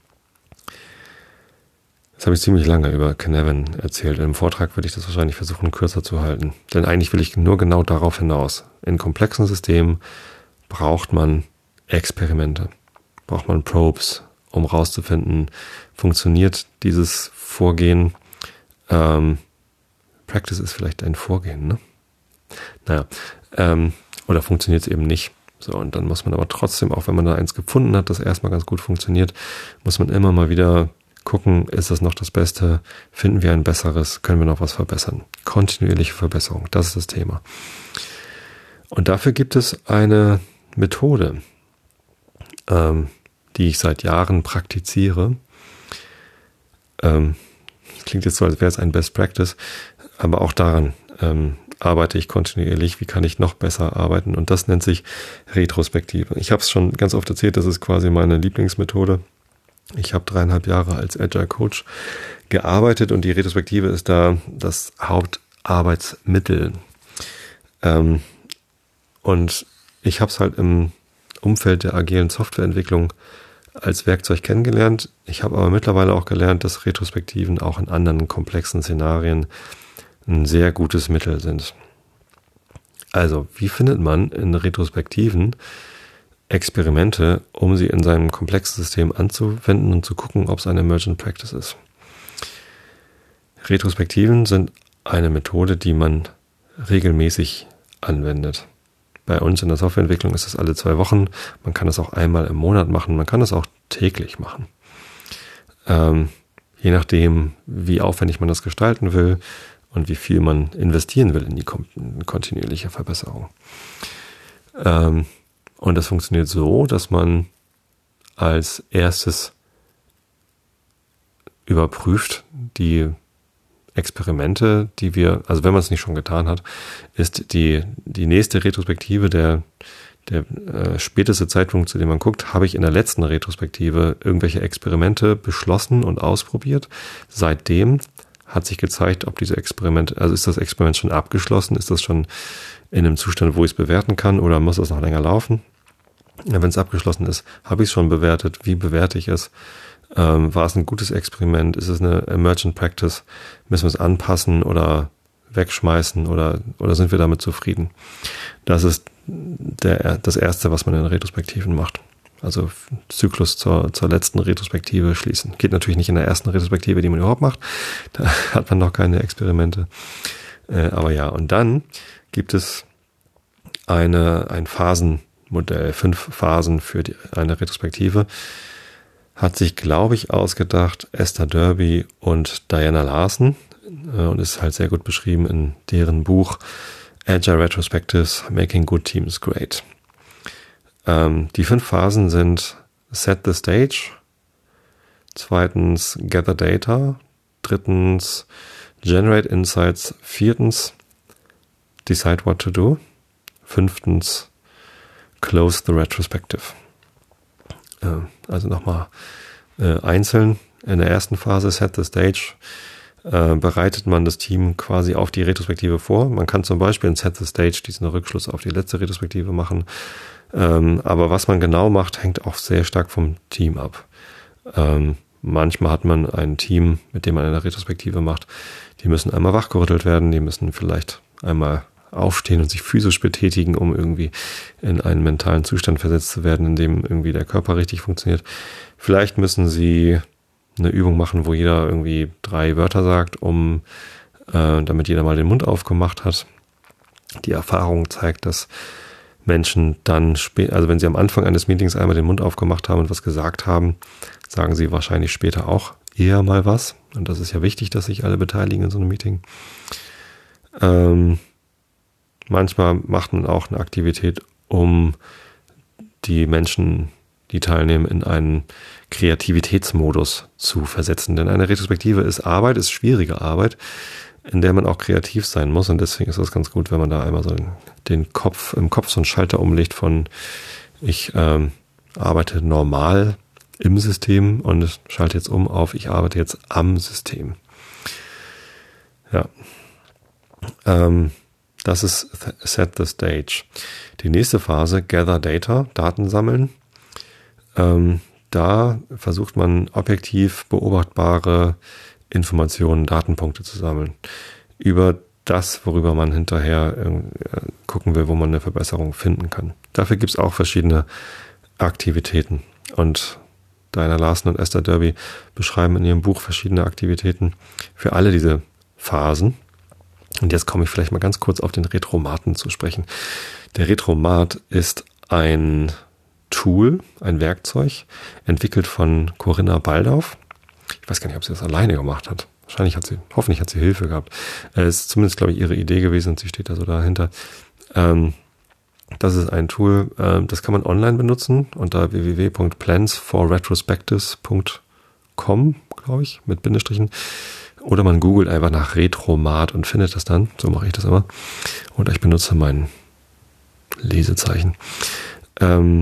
Jetzt habe ich ziemlich lange über Cynefin erzählt. Im Vortrag würde ich das wahrscheinlich versuchen, kürzer zu halten. Denn eigentlich will ich nur genau darauf hinaus. In komplexen Systemen braucht man Experimente, braucht man Probes, um rauszufinden, funktioniert dieses Vorgehen. Ähm, Practice ist vielleicht ein Vorgehen, ne? Naja, ähm, oder funktioniert es eben nicht. So, und dann muss man aber trotzdem, auch wenn man da eins gefunden hat, das erstmal ganz gut funktioniert, muss man immer mal wieder gucken, ist das noch das Beste? Finden wir ein besseres? Können wir noch was verbessern? Kontinuierliche Verbesserung, das ist das Thema. Und dafür gibt es eine Methode, ähm, die ich seit Jahren praktiziere. Ähm, klingt jetzt so, als wäre es ein Best Practice, aber auch daran ähm, arbeite ich kontinuierlich. Wie kann ich noch besser arbeiten? Und das nennt sich Retrospektive. Ich habe es schon ganz oft erzählt, das ist quasi meine Lieblingsmethode. Ich habe dreieinhalb Jahre als Agile Coach gearbeitet und die Retrospektive ist da das Hauptarbeitsmittel. Ähm, und ich habe es halt im Umfeld der agilen Softwareentwicklung als Werkzeug kennengelernt. Ich habe aber mittlerweile auch gelernt, dass Retrospektiven auch in anderen komplexen Szenarien ein sehr gutes Mittel sind. Also, wie findet man in Retrospektiven Experimente, um sie in seinem komplexen System anzuwenden und zu gucken, ob es eine Emergent Practice ist. Retrospektiven sind eine Methode, die man regelmäßig anwendet. Bei uns in der Softwareentwicklung ist es alle zwei Wochen. Man kann es auch einmal im Monat machen. Man kann es auch täglich machen. Ähm, je nachdem, wie aufwendig man das gestalten will und wie viel man investieren will in die kontinuierliche Verbesserung. Ähm, und das funktioniert so, dass man als erstes überprüft die Experimente, die wir, also wenn man es nicht schon getan hat, ist die, die nächste Retrospektive, der, der äh, späteste Zeitpunkt, zu dem man guckt, habe ich in der letzten Retrospektive irgendwelche Experimente beschlossen und ausprobiert. Seitdem hat sich gezeigt, ob diese Experimente, also ist das Experiment schon abgeschlossen, ist das schon in einem Zustand, wo ich es bewerten kann oder muss das noch länger laufen? Ja, wenn es abgeschlossen ist, habe ich es schon bewertet, wie bewerte ich es? Ähm, war es ein gutes Experiment? Ist es eine Emergent Practice? Müssen wir es anpassen oder wegschmeißen oder, oder sind wir damit zufrieden? Das ist der, das Erste, was man in Retrospektiven macht. Also Zyklus zur, zur letzten Retrospektive schließen. Geht natürlich nicht in der ersten Retrospektive, die man überhaupt macht. Da hat man noch keine Experimente. Äh, aber ja, und dann gibt es eine, ein Phasenmodell, fünf Phasen für die, eine Retrospektive. Hat sich, glaube ich, ausgedacht Esther Derby und Diana Larsen äh, und ist halt sehr gut beschrieben in deren Buch Agile Retrospectives, Making Good Teams Great. Ähm, die fünf Phasen sind Set the Stage, zweitens Gather Data, drittens Generate Insights, viertens Decide What to Do, fünftens Close the Retrospective. Also nochmal äh, einzeln. In der ersten Phase, Set the Stage, äh, bereitet man das Team quasi auf die Retrospektive vor. Man kann zum Beispiel in Set the Stage diesen Rückschluss auf die letzte Retrospektive machen. Ähm, aber was man genau macht, hängt auch sehr stark vom Team ab. Ähm, manchmal hat man ein Team, mit dem man eine Retrospektive macht. Die müssen einmal wachgerüttelt werden, die müssen vielleicht einmal aufstehen und sich physisch betätigen, um irgendwie in einen mentalen Zustand versetzt zu werden, in dem irgendwie der Körper richtig funktioniert. Vielleicht müssen sie eine Übung machen, wo jeder irgendwie drei Wörter sagt, um äh, damit jeder mal den Mund aufgemacht hat. Die Erfahrung zeigt, dass Menschen dann später, also wenn sie am Anfang eines Meetings einmal den Mund aufgemacht haben und was gesagt haben, sagen sie wahrscheinlich später auch eher mal was. Und das ist ja wichtig, dass sich alle beteiligen in so einem Meeting. Ähm, Manchmal macht man auch eine Aktivität, um die Menschen, die teilnehmen, in einen Kreativitätsmodus zu versetzen. Denn eine Retrospektive ist Arbeit, ist schwierige Arbeit, in der man auch kreativ sein muss. Und deswegen ist das ganz gut, wenn man da einmal so den Kopf, im Kopf so einen Schalter umlegt von ich ähm, arbeite normal im System und schalte jetzt um auf ich arbeite jetzt am System. Ja. Ähm, Das ist Set the Stage. Die nächste Phase, Gather Data, Daten sammeln. Ähm, da versucht man objektiv beobachtbare Informationen, Datenpunkte zu sammeln. Über das, worüber man hinterher äh, gucken will, wo man eine Verbesserung finden kann. Dafür gibt es auch verschiedene Aktivitäten. Und Diana Larsen und Esther Derby beschreiben in ihrem Buch verschiedene Aktivitäten für alle diese Phasen. Und jetzt komme ich vielleicht mal ganz kurz auf den Retromaten zu sprechen. Der Retromat ist ein Tool, ein Werkzeug, entwickelt von Corinna Baldauf. Ich weiß gar nicht, ob sie das alleine gemacht hat. Wahrscheinlich hat sie, hoffentlich hat sie Hilfe gehabt. Es ist zumindest, glaube ich, ihre Idee gewesen und sie steht da so dahinter. Ähm, das ist ein Tool, äh, das kann man online benutzen unter w w w punkt plans for retrospectives punkt com, glaube ich, mit Bindestrichen. Oder man googelt einfach nach Retromat und findet das dann. So mache ich das immer. Oder ich benutze mein Lesezeichen. Ähm,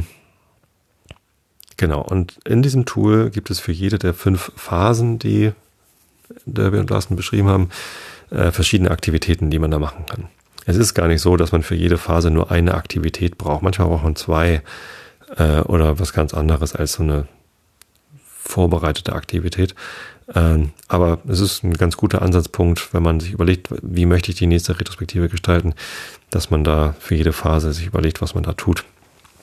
genau. Und in diesem Tool gibt es für jede der fünf Phasen, die Derby und Larsen beschrieben haben, äh, verschiedene Aktivitäten, die man da machen kann. Es ist gar nicht so, dass man für jede Phase nur eine Aktivität braucht. Manchmal braucht man zwei äh, oder was ganz anderes als so eine vorbereitete Aktivität. Ähm, aber es ist ein ganz guter Ansatzpunkt, wenn man sich überlegt, wie möchte ich die nächste Retrospektive gestalten, dass man da für jede Phase sich überlegt, was man da tut.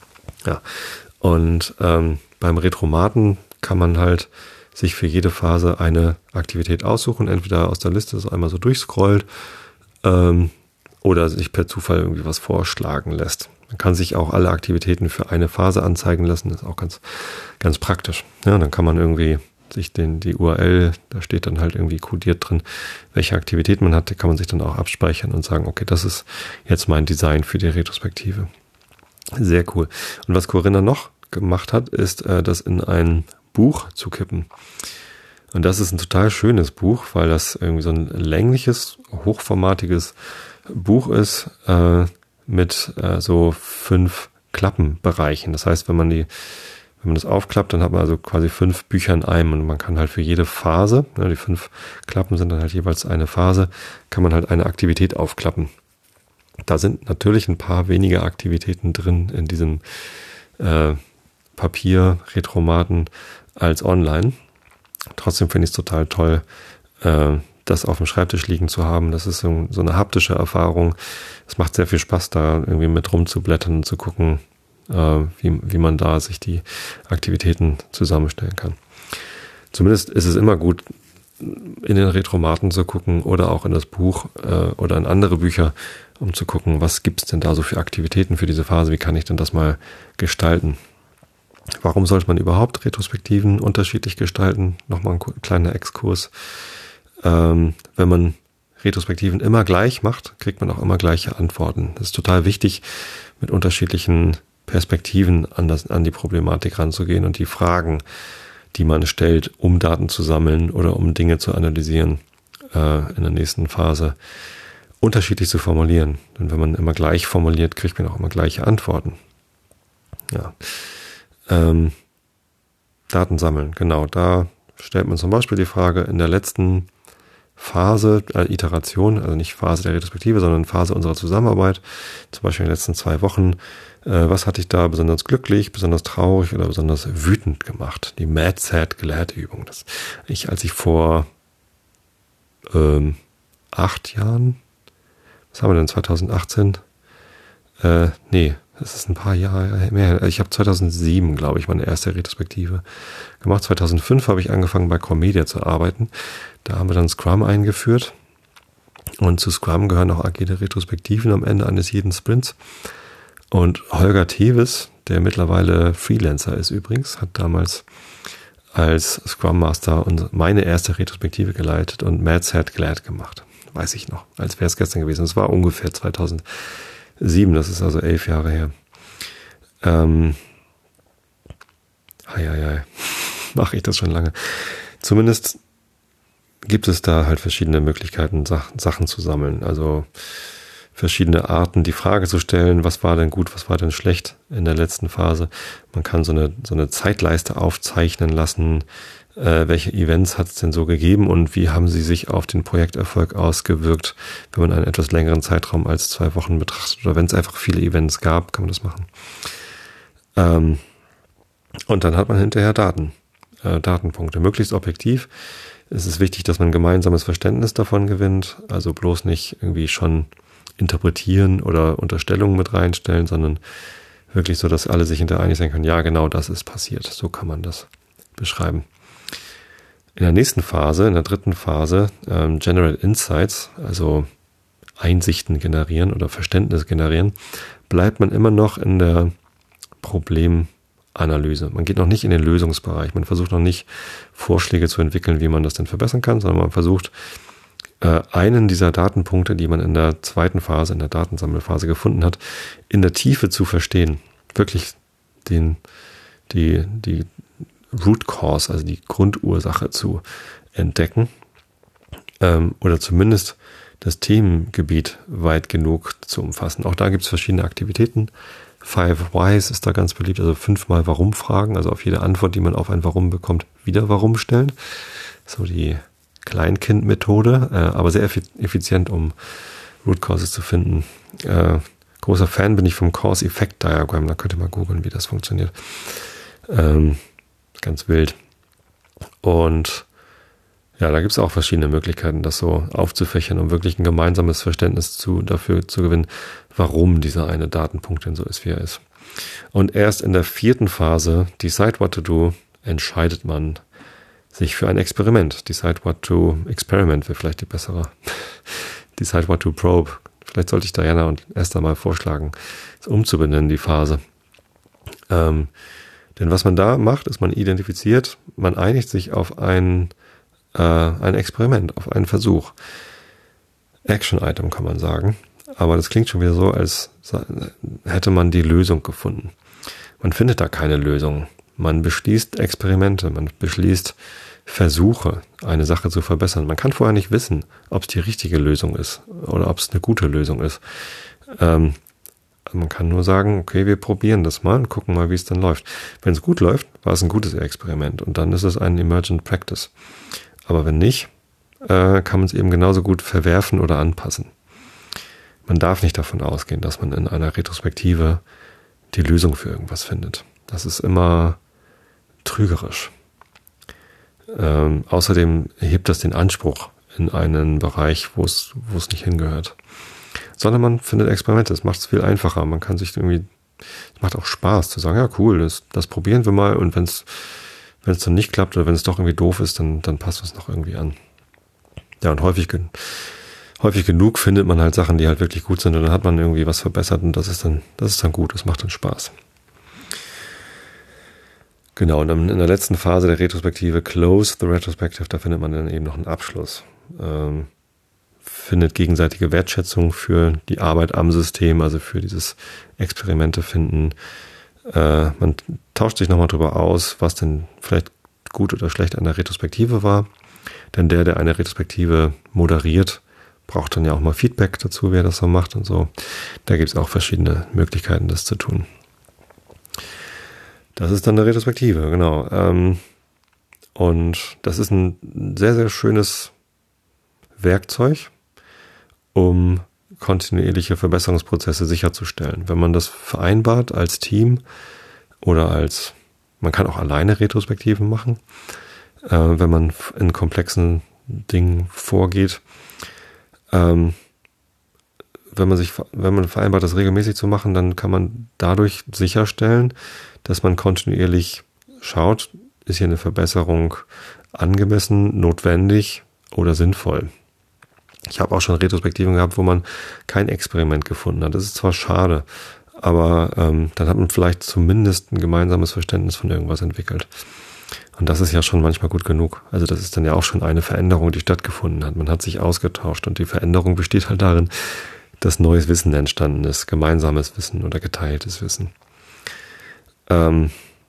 Ja, und ähm, beim Retromaten kann man halt sich für jede Phase eine Aktivität aussuchen, entweder aus der Liste so einmal so durchscrollt ähm, oder sich per Zufall irgendwie was vorschlagen lässt. Man kann sich auch alle Aktivitäten für eine Phase anzeigen lassen, das ist auch ganz, ganz praktisch. Ja, dann kann man irgendwie sich den, die U R L, da steht dann halt irgendwie kodiert drin, welche Aktivität man hat, die kann man sich dann auch abspeichern und sagen, okay, das ist jetzt mein Design für die Retrospektive. Sehr cool. Und was Corinna noch gemacht hat, ist, äh, das in ein Buch zu kippen. Und das ist ein total schönes Buch, weil das irgendwie so ein längliches, hochformatiges Buch ist, äh, mit äh, so fünf Klappenbereichen. Das heißt, wenn man die Wenn man das aufklappt, dann hat man also quasi fünf Bücher in einem und man kann halt für jede Phase, ja, die fünf Klappen sind dann halt jeweils eine Phase, kann man halt eine Aktivität aufklappen. Da sind natürlich ein paar weniger Aktivitäten drin in diesem äh, Papier-Retromaten als online. Trotzdem finde ich es total toll, äh, das auf dem Schreibtisch liegen zu haben. Das ist so, so eine haptische Erfahrung. Es macht sehr viel Spaß, da irgendwie mit rumzublättern und zu gucken, Wie, wie man da sich die Aktivitäten zusammenstellen kann. Zumindest ist es immer gut, in den Retromaten zu gucken oder auch in das Buch äh, oder in andere Bücher, um zu gucken, was gibt es denn da so für Aktivitäten für diese Phase, wie kann ich denn das mal gestalten. Warum sollte man überhaupt Retrospektiven unterschiedlich gestalten? Nochmal ein kleiner Exkurs. Ähm, wenn man Retrospektiven immer gleich macht, kriegt man auch immer gleiche Antworten. Das ist total wichtig, mit unterschiedlichen Perspektiven an, das, an die Problematik ranzugehen und die Fragen, die man stellt, um Daten zu sammeln oder um Dinge zu analysieren äh, in der nächsten Phase, unterschiedlich zu formulieren. Denn wenn man immer gleich formuliert, kriegt man auch immer gleiche Antworten. Ja. Ähm, Daten sammeln, genau. Da stellt man zum Beispiel die Frage in der letzten Phase, äh, Iteration, also nicht Phase der Retrospektive, sondern Phase unserer Zusammenarbeit, zum Beispiel in den letzten zwei Wochen, äh, was hatte ich da besonders glücklich, besonders traurig oder besonders wütend gemacht? Die Mad, Sad, Glad Übung. Das ich, als ich vor ähm, acht Jahren, was haben wir denn, zwanzig achtzehn? Äh, nee, das ist ein paar Jahre mehr. Ich habe zweitausendsieben, glaube ich, meine erste Retrospektive gemacht. zweitausendfünf habe ich angefangen, bei Comedia zu arbeiten. Da haben wir dann Scrum eingeführt. Und zu Scrum gehören auch agile Retrospektiven am Ende eines jeden Sprints. Und Holger Tevis, der mittlerweile Freelancer ist übrigens, hat damals als Scrum Master und meine erste Retrospektive geleitet und Mad, Sad, Glad gemacht. Weiß ich noch, als wäre es gestern gewesen. Das war ungefähr zweitausendsieben, das ist also elf Jahre her. Ähm, hei, hei, hei. Mache ich das schon lange. Zumindest gibt es da halt verschiedene Möglichkeiten, Sachen zu sammeln. Also verschiedene Arten, die Frage zu stellen, was war denn gut, was war denn schlecht in der letzten Phase. Man kann so eine, so eine Zeitleiste aufzeichnen lassen, äh, welche Events hat es denn so gegeben und wie haben sie sich auf den Projekterfolg ausgewirkt, wenn man einen etwas längeren Zeitraum als zwei Wochen betrachtet oder wenn es einfach viele Events gab, kann man das machen. Ähm, und dann hat man hinterher Daten, äh, Datenpunkte, möglichst objektiv. Es ist wichtig, dass man ein gemeinsames Verständnis davon gewinnt, also bloß nicht irgendwie schon interpretieren oder Unterstellungen mit reinstellen, sondern wirklich so, dass alle sich hinterher einig sein können, ja, genau das ist passiert. So kann man das beschreiben. In der nächsten Phase, in der dritten Phase, ähm, General Insights, also Einsichten generieren oder Verständnis generieren, bleibt man immer noch in der Problemanalyse. Man geht noch nicht in den Lösungsbereich. Man versucht noch nicht, Vorschläge zu entwickeln, wie man das denn verbessern kann, sondern man versucht, einen dieser Datenpunkte, die man in der zweiten Phase, in der Datensammelphase gefunden hat, in der Tiefe zu verstehen. Wirklich den, die, die Root Cause, also die Grundursache zu entdecken. Ähm, oder zumindest das Themengebiet weit genug zu umfassen. Auch da gibt es verschiedene Aktivitäten. Five Whys ist da ganz beliebt, also fünfmal Warum fragen, also auf jede Antwort, die man auf ein Warum bekommt, wieder Warum stellen. So die Kleinkind-Methode, äh, aber sehr effizient, um Root Causes zu finden. Äh, großer Fan bin ich vom Cause-Effect-Diagramm, da könnt ihr mal googeln, wie das funktioniert. Ähm, ganz wild. Und ja, da gibt es auch verschiedene Möglichkeiten, das so aufzufächern, um wirklich ein gemeinsames Verständnis zu, dafür zu gewinnen, warum dieser eine Datenpunkt denn so ist, wie er ist. Und erst in der vierten Phase, Decide What to Do, entscheidet man sich für ein Experiment. Decide What to Experiment wäre vielleicht die bessere. Decide What to Probe. Vielleicht sollte ich Diana und Esther mal vorschlagen, es umzubenennen, die Phase. Ähm, denn was man da macht, ist, man identifiziert, man einigt sich auf ein, äh, ein Experiment, auf einen Versuch. Action-Item kann man sagen. Aber das klingt schon wieder so, als hätte man die Lösung gefunden. Man findet da keine Lösung. Man beschließt Experimente, man beschließt Versuche, eine Sache zu verbessern. Man kann vorher nicht wissen, ob es die richtige Lösung ist oder ob es eine gute Lösung ist. Ähm, man kann nur sagen, okay, wir probieren das mal und gucken mal, wie es dann läuft. Wenn es gut läuft, war es ein gutes Experiment und dann ist es ein Emergent Practice. Aber wenn nicht, äh, kann man es eben genauso gut verwerfen oder anpassen. Man darf nicht davon ausgehen, dass man in einer Retrospektive die Lösung für irgendwas findet. Das ist immer trügerisch. Ähm, außerdem hebt das den Anspruch in einen Bereich, wo es, wo es nicht hingehört. Sondern man findet Experimente, das macht es viel einfacher. Man kann sich irgendwie, es macht auch Spaß zu sagen, ja cool, das, das probieren wir mal und wenn es wenn es dann nicht klappt oder wenn es doch irgendwie doof ist, dann, dann passt es noch irgendwie an. Ja, und häufig Häufig genug findet man halt Sachen, die halt wirklich gut sind und dann hat man irgendwie was verbessert und das ist dann, das ist dann gut, das macht dann Spaß. Genau, und dann in der letzten Phase der Retrospektive, Close the Retrospective, da findet man dann eben noch einen Abschluss. Ähm, findet gegenseitige Wertschätzung für die Arbeit am System, also für dieses Experimente finden. Äh, man tauscht sich nochmal drüber aus, was denn vielleicht gut oder schlecht an der Retrospektive war. Denn der, der eine Retrospektive moderiert, braucht dann ja auch mal Feedback dazu, wer das so macht und so. Da gibt es auch verschiedene Möglichkeiten, das zu tun. Das ist dann eine Retrospektive, genau. Und das ist ein sehr, sehr schönes Werkzeug, um kontinuierliche Verbesserungsprozesse sicherzustellen. Wenn man das vereinbart als Team oder als, man kann auch alleine Retrospektiven machen, wenn man in komplexen Dingen vorgeht. Ähm, wenn man sich, wenn man vereinbart, das regelmäßig zu machen, dann kann man dadurch sicherstellen, dass man kontinuierlich schaut, ist hier eine Verbesserung angemessen, notwendig oder sinnvoll. Ich habe auch schon Retrospektiven gehabt, wo man kein Experiment gefunden hat. Das ist zwar schade, aber ähm, dann hat man vielleicht zumindest ein gemeinsames Verständnis von irgendwas entwickelt. Und das ist ja schon manchmal gut genug. Also das ist dann ja auch schon eine Veränderung, die stattgefunden hat. Man hat sich ausgetauscht und die Veränderung besteht halt darin, dass neues Wissen entstanden ist, gemeinsames Wissen oder geteiltes Wissen. Ähm,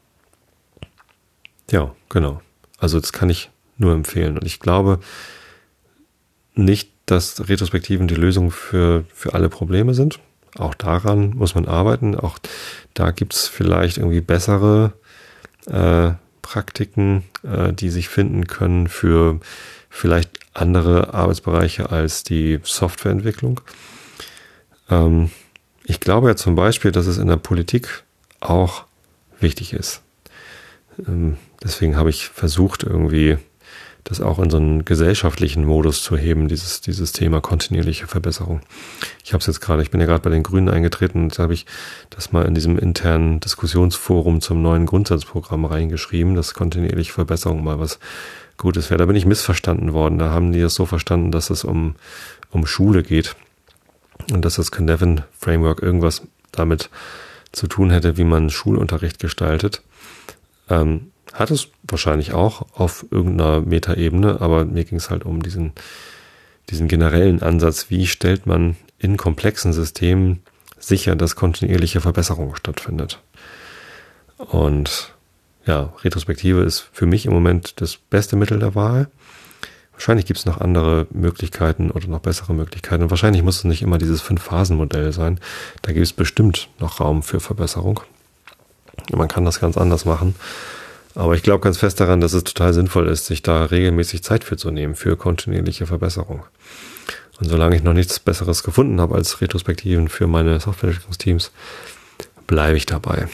ja, genau. Also das kann ich nur empfehlen. Und ich glaube nicht, dass Retrospektiven die Lösung für, für alle Probleme sind. Auch daran muss man arbeiten. Auch da gibt es vielleicht irgendwie bessere äh, Praktiken, äh, die sich finden können für vielleicht andere Arbeitsbereiche als die Softwareentwicklung. Ähm, ich glaube ja zum Beispiel, dass es in der Politik auch wichtig ist. Ähm, deswegen habe ich versucht, irgendwie das auch in so einen gesellschaftlichen Modus zu heben, dieses, dieses Thema kontinuierliche Verbesserung. Ich habe es jetzt gerade, ich bin ja gerade bei den Grünen eingetreten und da habe ich das mal in diesem internen Diskussionsforum zum neuen Grundsatzprogramm reingeschrieben, dass kontinuierliche Verbesserung mal was Gutes wäre. Da bin ich missverstanden worden. Da haben die das so verstanden, dass es um, um Schule geht und dass das Cynefin-Framework irgendwas damit zu tun hätte, wie man Schulunterricht gestaltet. Ähm, Hat es wahrscheinlich auch auf irgendeiner Metaebene, aber mir ging es halt um diesen, diesen generellen Ansatz, wie stellt man in komplexen Systemen sicher, dass kontinuierliche Verbesserung stattfindet. Und ja, Retrospektive ist für mich im Moment das beste Mittel der Wahl. Wahrscheinlich gibt es noch andere Möglichkeiten oder noch bessere Möglichkeiten. Und wahrscheinlich muss es nicht immer dieses Fünf-Phasen-Modell sein. Da gibt es bestimmt noch Raum für Verbesserung. Man kann das ganz anders machen. Aber ich glaube ganz fest daran, dass es total sinnvoll ist, sich da regelmäßig Zeit für zu nehmen, für kontinuierliche Verbesserung. Und solange ich noch nichts Besseres gefunden habe als Retrospektiven für meine Softwareentwicklungsteams, bleibe ich dabei.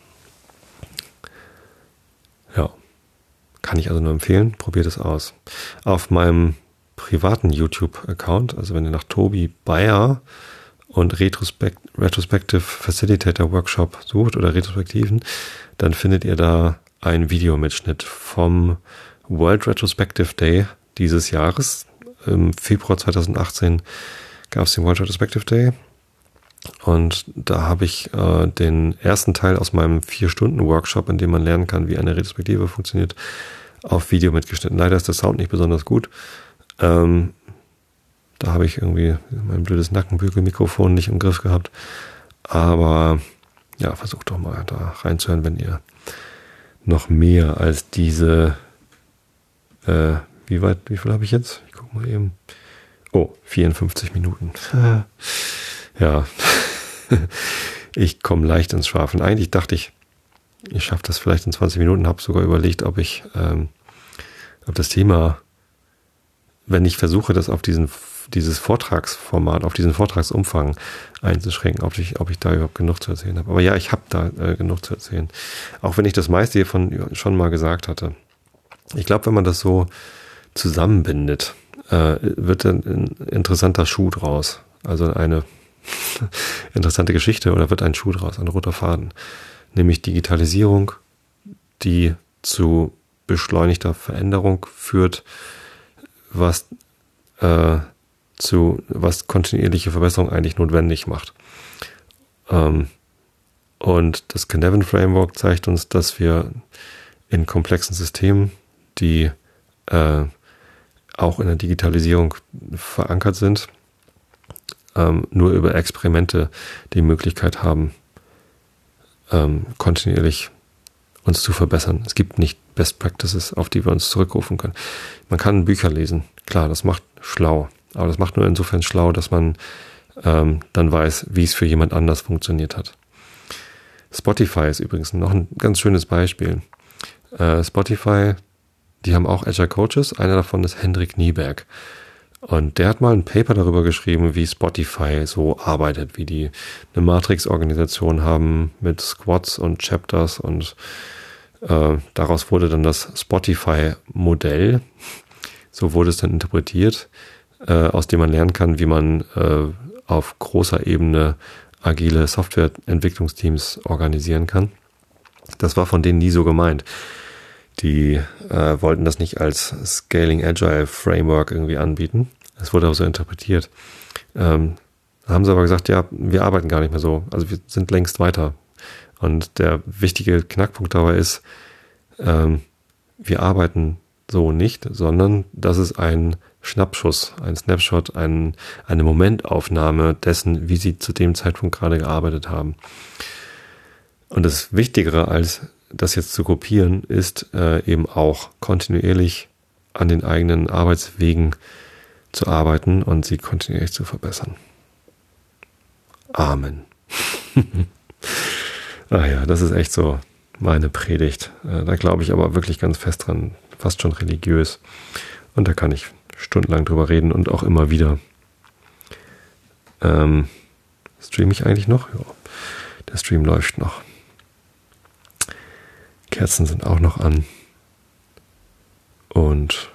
Ja, kann ich also nur empfehlen, probiert es aus. Auf meinem privaten YouTube-Account, also wenn ihr nach Tobi Bayer und Retrospect, Retrospective Facilitator Workshop sucht oder Retrospektiven, dann findet ihr da einen Videomitschnitt vom World Retrospective Day dieses Jahres. Im Februar zweitausendachtzehn gab es den World Retrospective Day. Und da habe ich äh, den ersten Teil aus meinem vier Stunden Workshop, in dem man lernen kann, wie eine Retrospektive funktioniert, auf Video mitgeschnitten. Leider ist der Sound nicht besonders gut. Ähm, da habe ich irgendwie mein blödes Nackenbügelmikrofon nicht im Griff gehabt. Aber ja, versucht doch mal da reinzuhören, wenn ihr noch mehr als diese, äh, wie weit, wie viel habe ich jetzt? Ich gucke mal eben. Oh, vierundfünfzig Minuten. Ja, ich komme leicht ins Schwafeln. Eigentlich dachte ich, ich schaffe das vielleicht in zwanzig Minuten, habe sogar überlegt, ob ich, ähm, ob das Thema, wenn ich versuche, das auf diesen, dieses Vortragsformat, auf diesen Vortragsumfang einzuschränken, ob ich, ob ich da überhaupt genug zu erzählen habe. Aber ja, ich habe da äh, genug zu erzählen. Auch wenn ich das meiste hiervon schon mal gesagt hatte. Ich glaube, wenn man das so zusammenbindet, äh, wird ein, ein interessanter Schuh draus. Also eine interessante Geschichte oder wird ein Schuh draus, ein roter Faden. Nämlich Digitalisierung, die zu beschleunigter Veränderung führt, was äh, zu was kontinuierliche Verbesserung eigentlich notwendig macht. Ähm, und das Cynefin Framework zeigt uns, dass wir in komplexen Systemen, die äh, auch in der Digitalisierung verankert sind, ähm, nur über Experimente die Möglichkeit haben, ähm, kontinuierlich uns zu verbessern. Es gibt nicht Best Practices, auf die wir uns zurückrufen können. Man kann Bücher lesen, klar, das macht schlau, aber das macht nur insofern schlau, dass man ähm, dann weiß, wie es für jemand anders funktioniert hat. Spotify ist übrigens noch ein ganz schönes Beispiel. Äh, Spotify, die haben auch Agile Coaches, einer davon ist Hendrik Nieberg. Und der hat mal ein Paper darüber geschrieben, wie Spotify so arbeitet, wie die eine Matrix-Organisation haben mit Squads und Chapters und äh, daraus wurde dann das Spotify-Modell, so wurde es dann interpretiert, äh, aus dem man lernen kann, wie man äh, auf großer Ebene agile Softwareentwicklungsteams organisieren kann. Das war von denen nie so gemeint. Die äh, wollten das nicht als Scaling Agile Framework irgendwie anbieten. Es wurde aber so interpretiert. Ähm, da haben sie aber gesagt, ja, wir arbeiten gar nicht mehr so. Also wir sind längst weiter. Und der wichtige Knackpunkt dabei ist, ähm, wir arbeiten so nicht, sondern das ist ein Schnappschuss, ein Snapshot, ein, eine Momentaufnahme dessen, wie sie zu dem Zeitpunkt gerade gearbeitet haben. Und das Wichtigere als das jetzt zu kopieren, ist äh, eben auch kontinuierlich an den eigenen Arbeitswegen zu arbeiten und sie kontinuierlich zu verbessern. Amen. Ah ja, das ist echt so meine Predigt. Äh, da glaube ich aber wirklich ganz fest dran, fast schon religiös. Und da kann ich stundenlang drüber reden und auch immer wieder. Ähm, streame ich eigentlich noch? Ja, der Stream läuft noch. Kerzen sind auch noch an. Und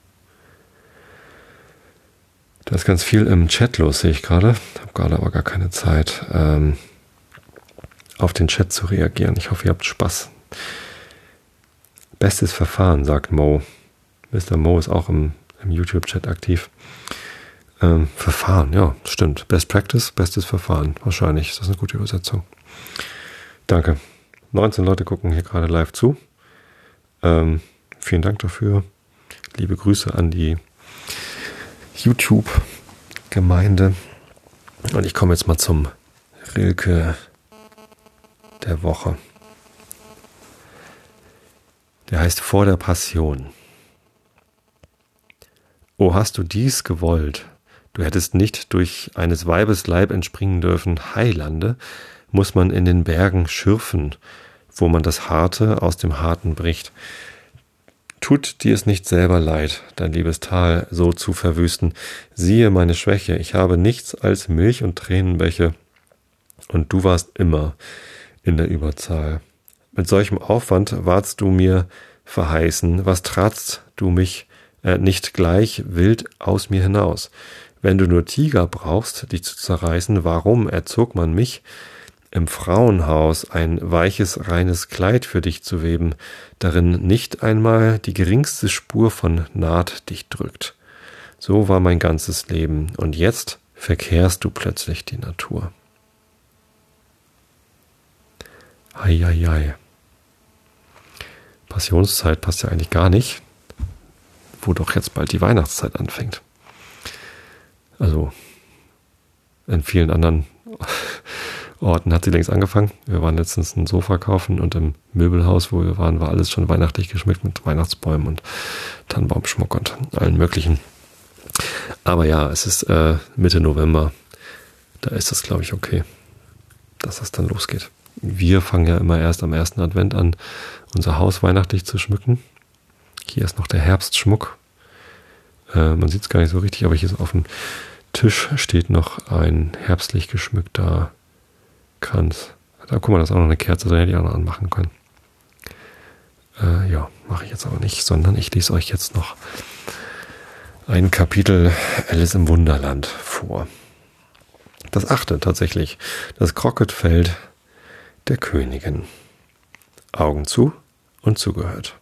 da ist ganz viel im Chat los, sehe ich gerade. Ich habe gerade aber gar keine Zeit, ähm, auf den Chat zu reagieren. Ich hoffe, ihr habt Spaß. Bestes Verfahren, sagt Mo. Mister Mo ist auch im, im YouTube-Chat aktiv. Ähm, Verfahren, ja, stimmt. Best Practice, bestes Verfahren. Wahrscheinlich ist das eine gute Übersetzung. Danke. neunzehn Leute gucken hier gerade live zu. Ähm, vielen Dank dafür. Liebe Grüße an die YouTube-Gemeinde. Und ich komme jetzt mal zum Rilke der Woche. Der heißt Vor der Passion. O hast du dies gewollt, du hättest nicht durch eines Weibes Leib entspringen dürfen, Heilande, muss man in den Bergen schürfen, wo man das Harte aus dem Harten bricht. Tut dir es nicht selber leid, dein liebes Tal so zu verwüsten. Siehe meine Schwäche, ich habe nichts als Milch und Tränenbäche, und du warst immer in der Überzahl. Mit solchem Aufwand warst du mir verheißen, was tratst du mich äh, nicht gleich wild aus mir hinaus? Wenn du nur Tiger brauchst, dich zu zerreißen, warum erzog man mich, im Frauenhaus ein weiches, reines Kleid für dich zu weben, darin nicht einmal die geringste Spur von Naht dich drückt. So war mein ganzes Leben, und jetzt verkehrst du plötzlich die Natur. Eieiei. Passionszeit passt ja eigentlich gar nicht, wo doch jetzt bald die Weihnachtszeit anfängt. Also in vielen anderen Orten hat sie längst angefangen. Wir waren letztens ein Sofa kaufen und im Möbelhaus, wo wir waren, war alles schon weihnachtlich geschmückt mit Weihnachtsbäumen und Tannenbaumschmuck und allen möglichen. Aber ja, es ist äh, Mitte November. Da ist es, glaube ich, okay, dass das dann losgeht. Wir fangen ja immer erst am ersten Advent an, unser Haus weihnachtlich zu schmücken. Hier ist noch der Herbstschmuck. Äh, man sieht es gar nicht so richtig, aber hier ist auf dem Tisch steht noch ein herbstlich geschmückter Kranz. Da guck mal, da ist auch noch eine Kerze, da hätte ich auch noch anmachen können. Äh, ja, mache ich jetzt aber nicht, sondern ich lese euch jetzt noch ein Kapitel Alice im Wunderland vor. Das achte tatsächlich. Das Krocketfeld der Königin. Augen zu und zugehört.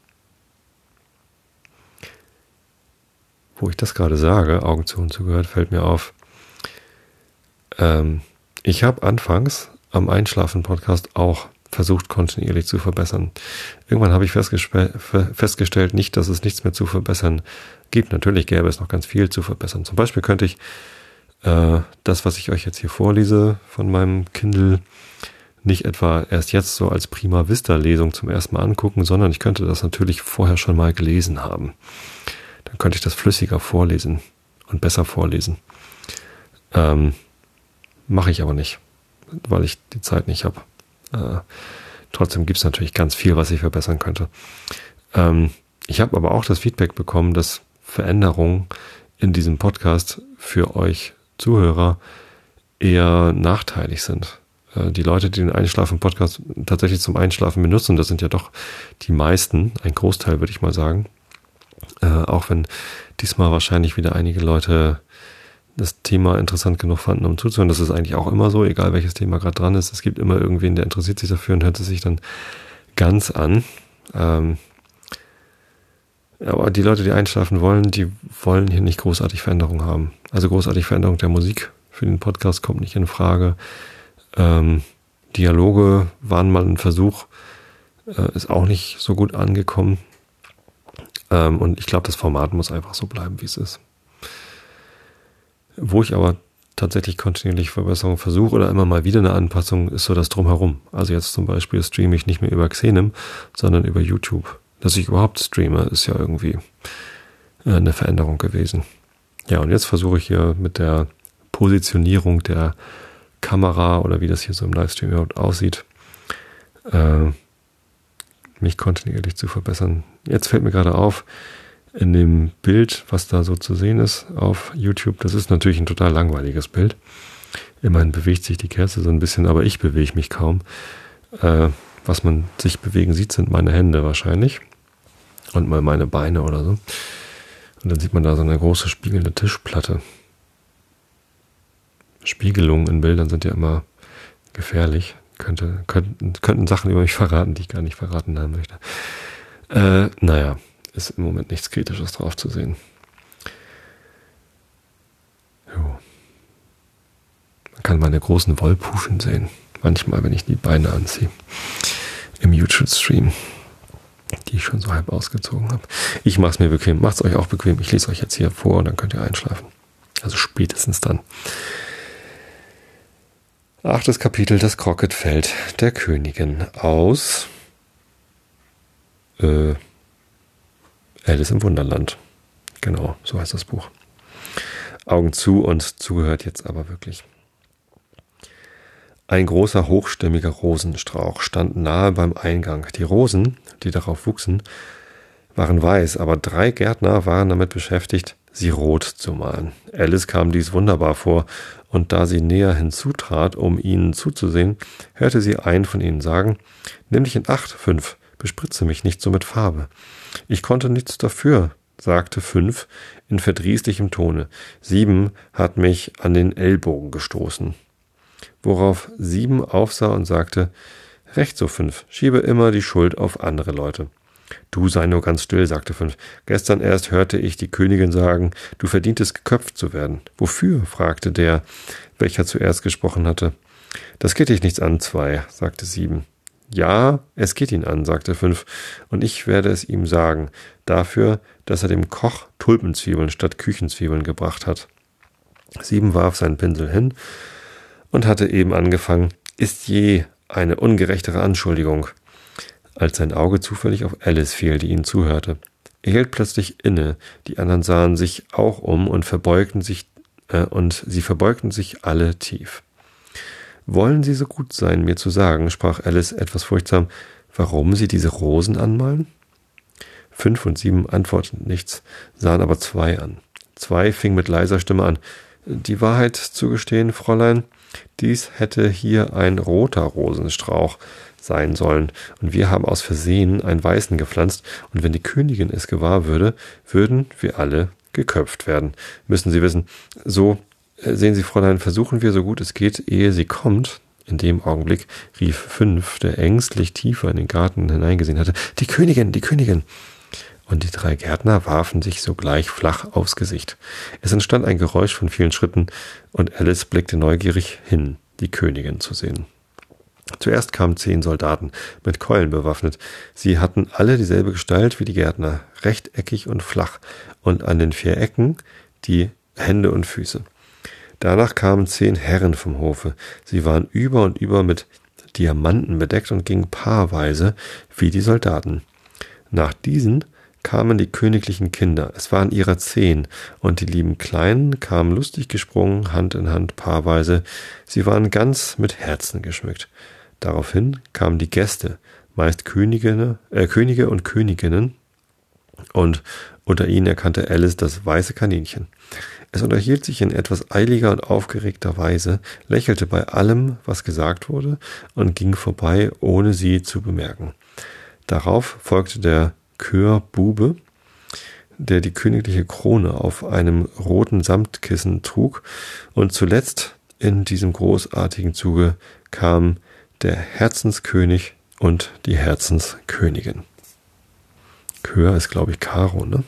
Wo ich das gerade sage, Augen zu und zugehört, fällt mir auf, ähm, ich habe anfangs am Einschlafen-Podcast auch versucht, kontinuierlich zu verbessern. Irgendwann habe ich festgespe- festgestellt, nicht, dass es nichts mehr zu verbessern gibt. Natürlich gäbe es noch ganz viel zu verbessern. Zum Beispiel könnte ich äh, das, was ich euch jetzt hier vorlese von meinem Kindle, nicht etwa erst jetzt so als Prima Vista-Lesung zum ersten Mal angucken, sondern ich könnte das natürlich vorher schon mal gelesen haben. Dann könnte ich das flüssiger vorlesen und besser vorlesen. Ähm, mache ich aber nicht, weil ich die Zeit nicht habe. Äh, trotzdem gibt es natürlich ganz viel, was ich verbessern könnte. Ähm, ich habe aber auch das Feedback bekommen, dass Veränderungen in diesem Podcast für euch Zuhörer eher nachteilig sind. Äh, die Leute, die den Einschlafen-Podcast tatsächlich zum Einschlafen benutzen, das sind ja doch die meisten, ein Großteil würde ich mal sagen. Äh, auch wenn diesmal wahrscheinlich wieder einige Leute das Thema interessant genug fanden, um zuzuhören. Das ist eigentlich auch immer so, egal welches Thema gerade dran ist. Es gibt immer irgendwen, der interessiert sich dafür und hört es sich dann ganz an. Ähm, aber die Leute, die einschlafen wollen, die wollen hier nicht großartig Veränderung haben. Also großartig Veränderung der Musik für den Podcast kommt nicht in Frage. Ähm, Dialoge waren mal ein Versuch, äh, ist auch nicht so gut angekommen. Ähm, und ich glaube, das Format muss einfach so bleiben, wie es ist. Wo ich aber tatsächlich kontinuierlich Verbesserungen versuche oder immer mal wieder eine Anpassung, ist so das Drumherum. Also jetzt zum Beispiel streame ich nicht mehr über Xenem, sondern über YouTube. Dass ich überhaupt streame, ist ja irgendwie eine Veränderung gewesen. Ja, und jetzt versuche ich hier mit der Positionierung der Kamera oder wie das hier so im Livestream überhaupt aussieht, äh, mich kontinuierlich zu verbessern. Jetzt fällt mir gerade auf, in dem Bild, was da so zu sehen ist auf YouTube, das ist natürlich ein total langweiliges Bild. Immerhin bewegt sich die Kerze so ein bisschen, aber ich bewege mich kaum. Äh, was man sich bewegen sieht, sind meine Hände wahrscheinlich und mal meine Beine oder so. Und dann sieht man da so eine große spiegelnde Tischplatte. Spiegelungen in Bildern sind ja immer gefährlich. Könnte, könnten, könnten Sachen über mich verraten, die ich gar nicht verraten haben möchte. Äh, naja, ist im Moment nichts Kritisches drauf zu sehen. Jo. Man kann meine großen Wollpuschen sehen. Manchmal, wenn ich die Beine anziehe. Im YouTube-Stream. Die ich schon so halb ausgezogen habe. Ich mache es mir bequem. Macht es euch auch bequem. Ich lese euch jetzt hier vor und dann könnt ihr einschlafen. Also spätestens dann. Achtes Kapitel, das Krocketfeld der Königin aus äh, Alice im Wunderland. Genau, so heißt das Buch. Augen zu und zugehört jetzt aber wirklich. Ein großer, hochstämmiger Rosenstrauch stand nahe beim Eingang. Die Rosen, die darauf wuchsen, waren weiß, aber drei Gärtner waren damit beschäftigt, sie rot zu malen. Alice kam dies wunderbar vor, und da sie näher hinzutrat, um ihnen zuzusehen, hörte sie einen von ihnen sagen: Nimm dich in Acht, Fünf, bespritze mich nicht so mit Farbe. Ich konnte nichts dafür, sagte fünf in verdrießlichem Tone. Sieben hat mich an den Ellbogen gestoßen. Worauf sieben aufsah und sagte, recht so, fünf, schiebe immer die Schuld auf andere Leute. Du sei nur ganz still, sagte fünf. Gestern erst hörte ich die Königin sagen, du verdientest geköpft zu werden. Wofür? Fragte der, welcher zuerst gesprochen hatte. Das geht dich nichts an, zwei, sagte sieben. Ja, es geht ihn an, sagte fünf, und ich werde es ihm sagen, dafür, dass er dem Koch Tulpenzwiebeln statt Küchenzwiebeln gebracht hat. Sieben warf seinen Pinsel hin und hatte eben angefangen, ist je eine ungerechtere Anschuldigung, als sein Auge zufällig auf Alice fiel, die ihnen zuhörte. Er hielt plötzlich inne, die anderen sahen sich auch um und verbeugten sich, äh, und sie verbeugten sich alle tief. »Wollen Sie so gut sein, mir zu sagen«, sprach Alice etwas furchtsam, »warum Sie diese Rosen anmalen?« Fünf und sieben antworteten nichts, sahen aber zwei an. Zwei fing mit leiser Stimme an. »Die Wahrheit zu gestehen, Fräulein, dies hätte hier ein roter Rosenstrauch sein sollen, und wir haben aus Versehen einen weißen gepflanzt, und wenn die Königin es gewahr würde, würden wir alle geköpft werden. Müssen Sie wissen, so, sehen Sie, Fräulein, versuchen wir so gut es geht, ehe sie kommt.« In dem Augenblick rief fünf, der ängstlich tiefer in den Garten hineingesehen hatte, »Die Königin, die Königin!« Und die drei Gärtner warfen sich sogleich flach aufs Gesicht. Es entstand ein Geräusch von vielen Schritten, und Alice blickte neugierig hin, die Königin zu sehen. Zuerst kamen zehn Soldaten, mit Keulen bewaffnet. Sie hatten alle dieselbe Gestalt wie die Gärtner, rechteckig und flach, und an den vier Ecken die Hände und Füße. Danach kamen zehn Herren vom Hofe. Sie waren über und über mit Diamanten bedeckt und gingen paarweise wie die Soldaten. Nach diesen kamen die königlichen Kinder. Es waren ihrer zehn, und die lieben Kleinen kamen lustig gesprungen, Hand in Hand, paarweise. Sie waren ganz mit Herzen geschmückt. Daraufhin kamen die Gäste, meist Könige, äh, Könige und Königinnen, und unter ihnen erkannte Alice das weiße Kaninchen. Es unterhielt sich in etwas eiliger und aufgeregter Weise, lächelte bei allem, was gesagt wurde, und ging vorbei, ohne sie zu bemerken. Darauf folgte der Chörbube, der die königliche Krone auf einem roten Samtkissen trug, und zuletzt in diesem großartigen Zuge kam der Herzenskönig und die Herzenskönigin. Chör ist, glaube ich, Karo, ne?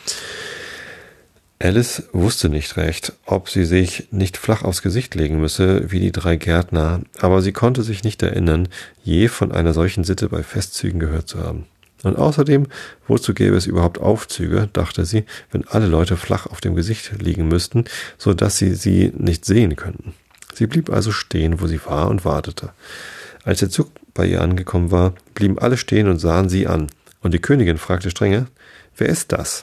Alice wusste nicht recht, ob sie sich nicht flach aufs Gesicht legen müsse, wie die drei Gärtner, aber sie konnte sich nicht erinnern, je von einer solchen Sitte bei Festzügen gehört zu haben. Und außerdem, wozu gäbe es überhaupt Aufzüge, dachte sie, wenn alle Leute flach auf dem Gesicht liegen müssten, so dass sie sie nicht sehen könnten. Sie blieb also stehen, wo sie war, und wartete. Als der Zug bei ihr angekommen war, blieben alle stehen und sahen sie an, und die Königin fragte strenge, »Wer ist das?«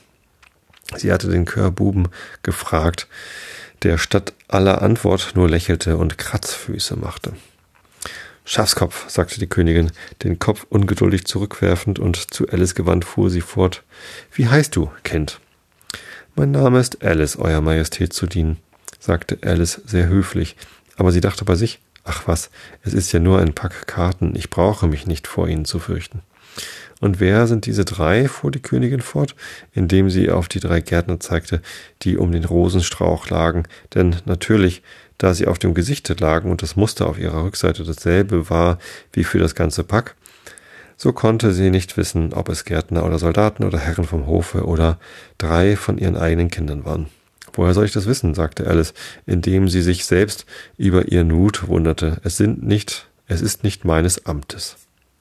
Sie hatte den Chörbuben gefragt, der statt aller Antwort nur lächelte und Kratzfüße machte. »Schafskopf«, sagte die Königin, den Kopf ungeduldig zurückwerfend, und zu Alice gewandt fuhr sie fort. »Wie heißt du, Kind?« »Mein Name ist Alice, Euer Majestät zu dienen«, sagte Alice sehr höflich, aber sie dachte bei sich, »Ach was, es ist ja nur ein Pack Karten, ich brauche mich nicht vor ihnen zu fürchten.« »Und wer sind diese drei?« fuhr die Königin fort, indem sie auf die drei Gärtner zeigte, die um den Rosenstrauch lagen, denn natürlich, da sie auf dem Gesichte lagen und das Muster auf ihrer Rückseite dasselbe war wie für das ganze Pack, so konnte sie nicht wissen, ob es Gärtner oder Soldaten oder Herren vom Hofe oder drei von ihren eigenen Kindern waren. »Woher soll ich das wissen?« sagte Alice, indem sie sich selbst über ihren Mut wunderte. »Es sind nicht, es ist nicht meines Amtes.«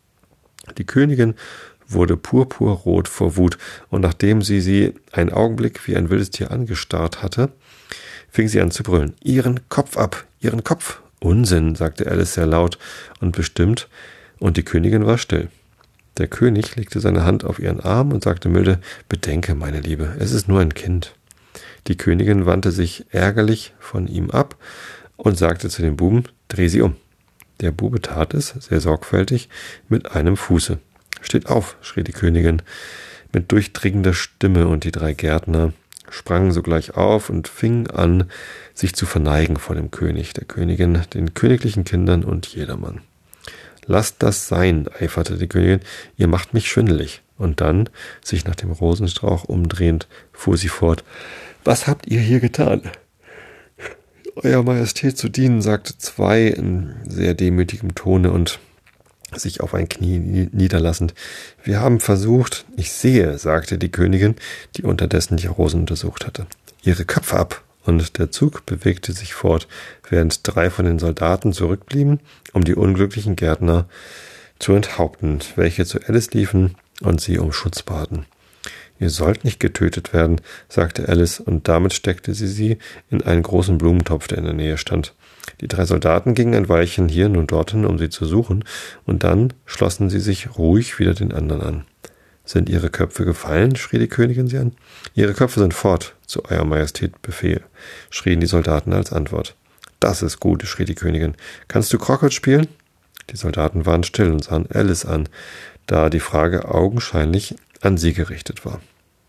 Die Königin wurde purpurrot vor Wut, und nachdem sie sie einen Augenblick wie ein wildes Tier angestarrt hatte, fing sie an zu brüllen. »Ihren Kopf ab! Ihren Kopf!« »Unsinn«, sagte Alice sehr laut und bestimmt, und die Königin war still. Der König legte seine Hand auf ihren Arm und sagte milde, »Bedenke, meine Liebe, es ist nur ein Kind.« Die Königin wandte sich ärgerlich von ihm ab und sagte zu dem Buben, »Dreh sie um.« Der Bube tat es, sehr sorgfältig, mit einem Fuße. »Steht auf«, schrie die Königin mit durchdringender Stimme, und die drei Gärtner sprangen sogleich auf und fingen an, sich zu verneigen vor dem König, der Königin, den königlichen Kindern und jedermann. »Lasst das sein«, eiferte die Königin, »ihr macht mich schwindelig.« Und dann, sich nach dem Rosenstrauch umdrehend, fuhr sie fort: »Was habt ihr hier getan?« »Euer Majestät zu dienen«, sagte Zwei in sehr demütigem Tone und sich auf ein Knie niederlassend. »Wir haben versucht...« »Ich sehe«, sagte die Königin, die unterdessen die Rosen untersucht hatte. »Ihre Köpfe ab!« Und der Zug bewegte sich fort, während drei von den Soldaten zurückblieben, um die unglücklichen Gärtner zu enthaupten, welche zu Alice liefen und sie um Schutz baten. »Ihr sollt nicht getötet werden«, sagte Alice, und damit steckte sie sie in einen großen Blumentopf, der in der Nähe stand. Die drei Soldaten gingen ein Weilchen hierhin und dorthin, um sie zu suchen, und dann schlossen sie sich ruhig wieder den anderen an. »Sind Ihre Köpfe gefallen?« schrie die Königin sie an. »Ihre Köpfe sind fort, zu Eurer Majestät Befehl«, schrien die Soldaten als Antwort. »Das ist gut«, schrie die Königin. »Kannst du Croquet spielen?« Die Soldaten waren still und sahen Alice an, da die Frage augenscheinlich an sie gerichtet war.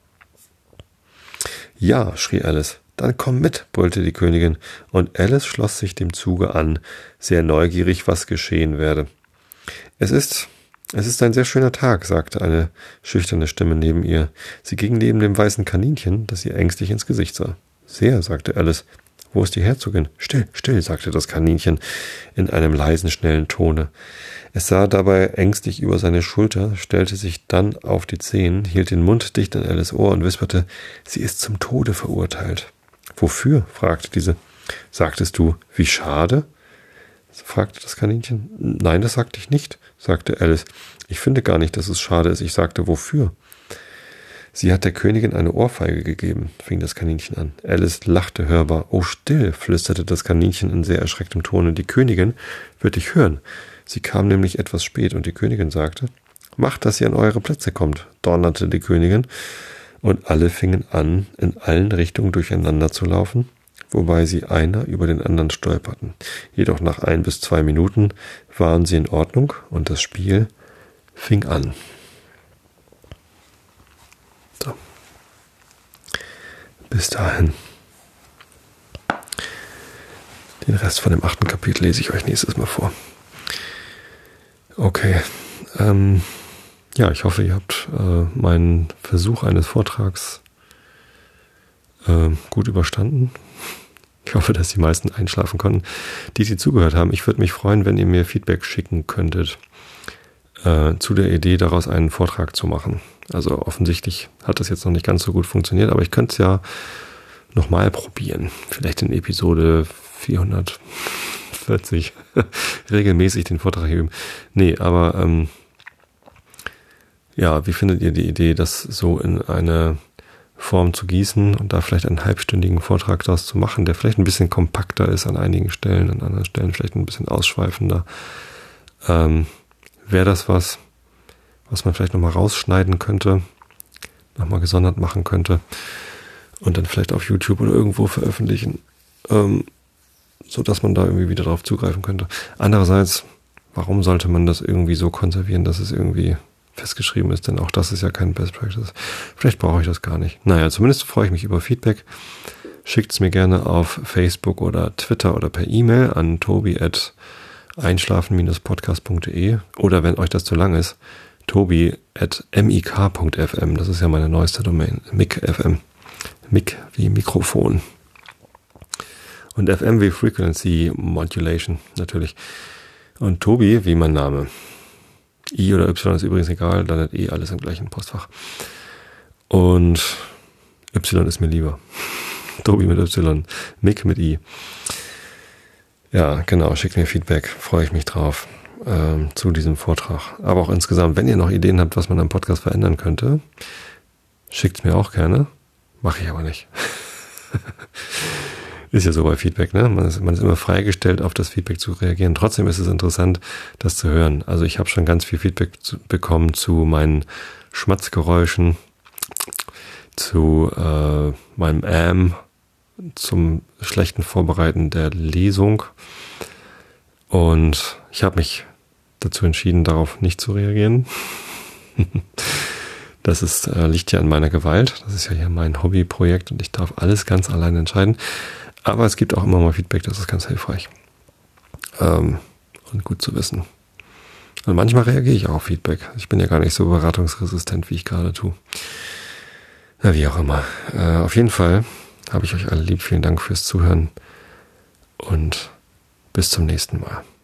»Ja«, schrie Alice. »Dann komm mit«, brüllte die Königin, und Alice schloss sich dem Zuge an, sehr neugierig, was geschehen werde. »Es ist, es ist ein sehr schöner Tag«, sagte eine schüchterne Stimme neben ihr. Sie ging neben dem weißen Kaninchen, das ihr ängstlich ins Gesicht sah. »Sehr«, sagte Alice. »Wo ist die Herzogin?« »Still, still«, sagte das Kaninchen in einem leisen, schnellen Tone. Es sah dabei ängstlich über seine Schulter, stellte sich dann auf die Zehen, hielt den Mund dicht an Alice Ohr und wisperte: »Sie ist zum Tode verurteilt.« »Wofür?« fragte diese. »Sagtest du, wie schade?« fragte das Kaninchen. »Nein, das sagte ich nicht«, sagte Alice. »Ich finde gar nicht, dass es schade ist. Ich sagte, wofür?« »Sie hat der Königin eine Ohrfeige gegeben«, fing das Kaninchen an. Alice lachte hörbar. »Oh, still«, flüsterte das Kaninchen in sehr erschrecktem Tone. »Die Königin wird dich hören. Sie kam nämlich etwas spät, und die Königin sagte: »Macht, dass ihr an eure Plätze kommt«, donnerte die Königin, und alle fingen an, in allen Richtungen durcheinander zu laufen, wobei sie einer über den anderen stolperten. Jedoch nach ein bis zwei Minuten waren sie in Ordnung, und das Spiel fing an. So. Bis dahin. Den Rest von dem achten Kapitel lese ich euch nächstes Mal vor. Okay. Ähm, ja, ich hoffe, ihr habt äh, meinen Versuch eines Vortrags äh, gut überstanden. Ich hoffe, dass die meisten einschlafen konnten, die, die zugehört haben. Ich würde mich freuen, wenn ihr mir Feedback schicken könntet äh, zu der Idee, daraus einen Vortrag zu machen. Also offensichtlich hat das jetzt noch nicht ganz so gut funktioniert, aber ich könnte es ja nochmal probieren. Vielleicht in Episode vierhundertvierzig regelmäßig den Vortrag üben. Nee, aber ähm, ja, wie findet ihr die Idee, das so in eine Form zu gießen und da vielleicht einen halbstündigen Vortrag daraus zu machen, der vielleicht ein bisschen kompakter ist an einigen Stellen, an anderen Stellen vielleicht ein bisschen ausschweifender. Ähm, wäre das was, was man vielleicht nochmal rausschneiden könnte, nochmal gesondert machen könnte und dann vielleicht auf YouTube oder irgendwo veröffentlichen, ähm, so dass man da irgendwie wieder drauf zugreifen könnte. Andererseits, warum sollte man das irgendwie so konservieren, dass es irgendwie festgeschrieben ist, denn auch das ist ja kein Best Practice. Vielleicht brauche ich das gar nicht. Naja, zumindest freue ich mich über Feedback. Schickt es mir gerne auf Facebook oder Twitter oder per E-Mail an tobi at einschlafen Bindestrich podcast punkt de oder wenn euch das zu lang ist, tobi at mik punkt f m. Das ist ja meine neueste Domain. Mic F M. Mic wie Mikrofon. Und F M wie Frequency Modulation, natürlich. Und Tobi wie mein Name. I oder Y ist übrigens egal, dann hat eh alles im gleichen Postfach. Und Y ist mir lieber. Tobi mit Y, Mick mit I. Ja, genau, schickt mir Feedback, freue ich mich drauf ähm, zu diesem Vortrag. Aber auch insgesamt, wenn ihr noch Ideen habt, was man am Podcast verändern könnte, schickt es mir auch gerne. Mache ich aber nicht. Ist ja so bei Feedback, ne? Man ist, man ist immer freigestellt, auf das Feedback zu reagieren. Trotzdem ist es interessant, das zu hören. Also ich habe schon ganz viel Feedback zu, bekommen zu meinen Schmatzgeräuschen, zu äh, meinem Ähm, zum schlechten Vorbereiten der Lesung. Und ich habe mich dazu entschieden, darauf nicht zu reagieren. Das ist, äh, liegt ja an meiner Gewalt. Das ist ja hier mein Hobbyprojekt und ich darf alles ganz allein entscheiden. Aber es gibt auch immer mal Feedback, das ist ganz hilfreich. Ähm, und gut zu wissen. Und manchmal reagiere ich auch auf Feedback. Ich bin ja gar nicht so beratungsresistent, wie ich gerade tue. Na, wie auch immer. Äh, auf jeden Fall habe ich euch alle lieb. Vielen Dank fürs Zuhören und bis zum nächsten Mal.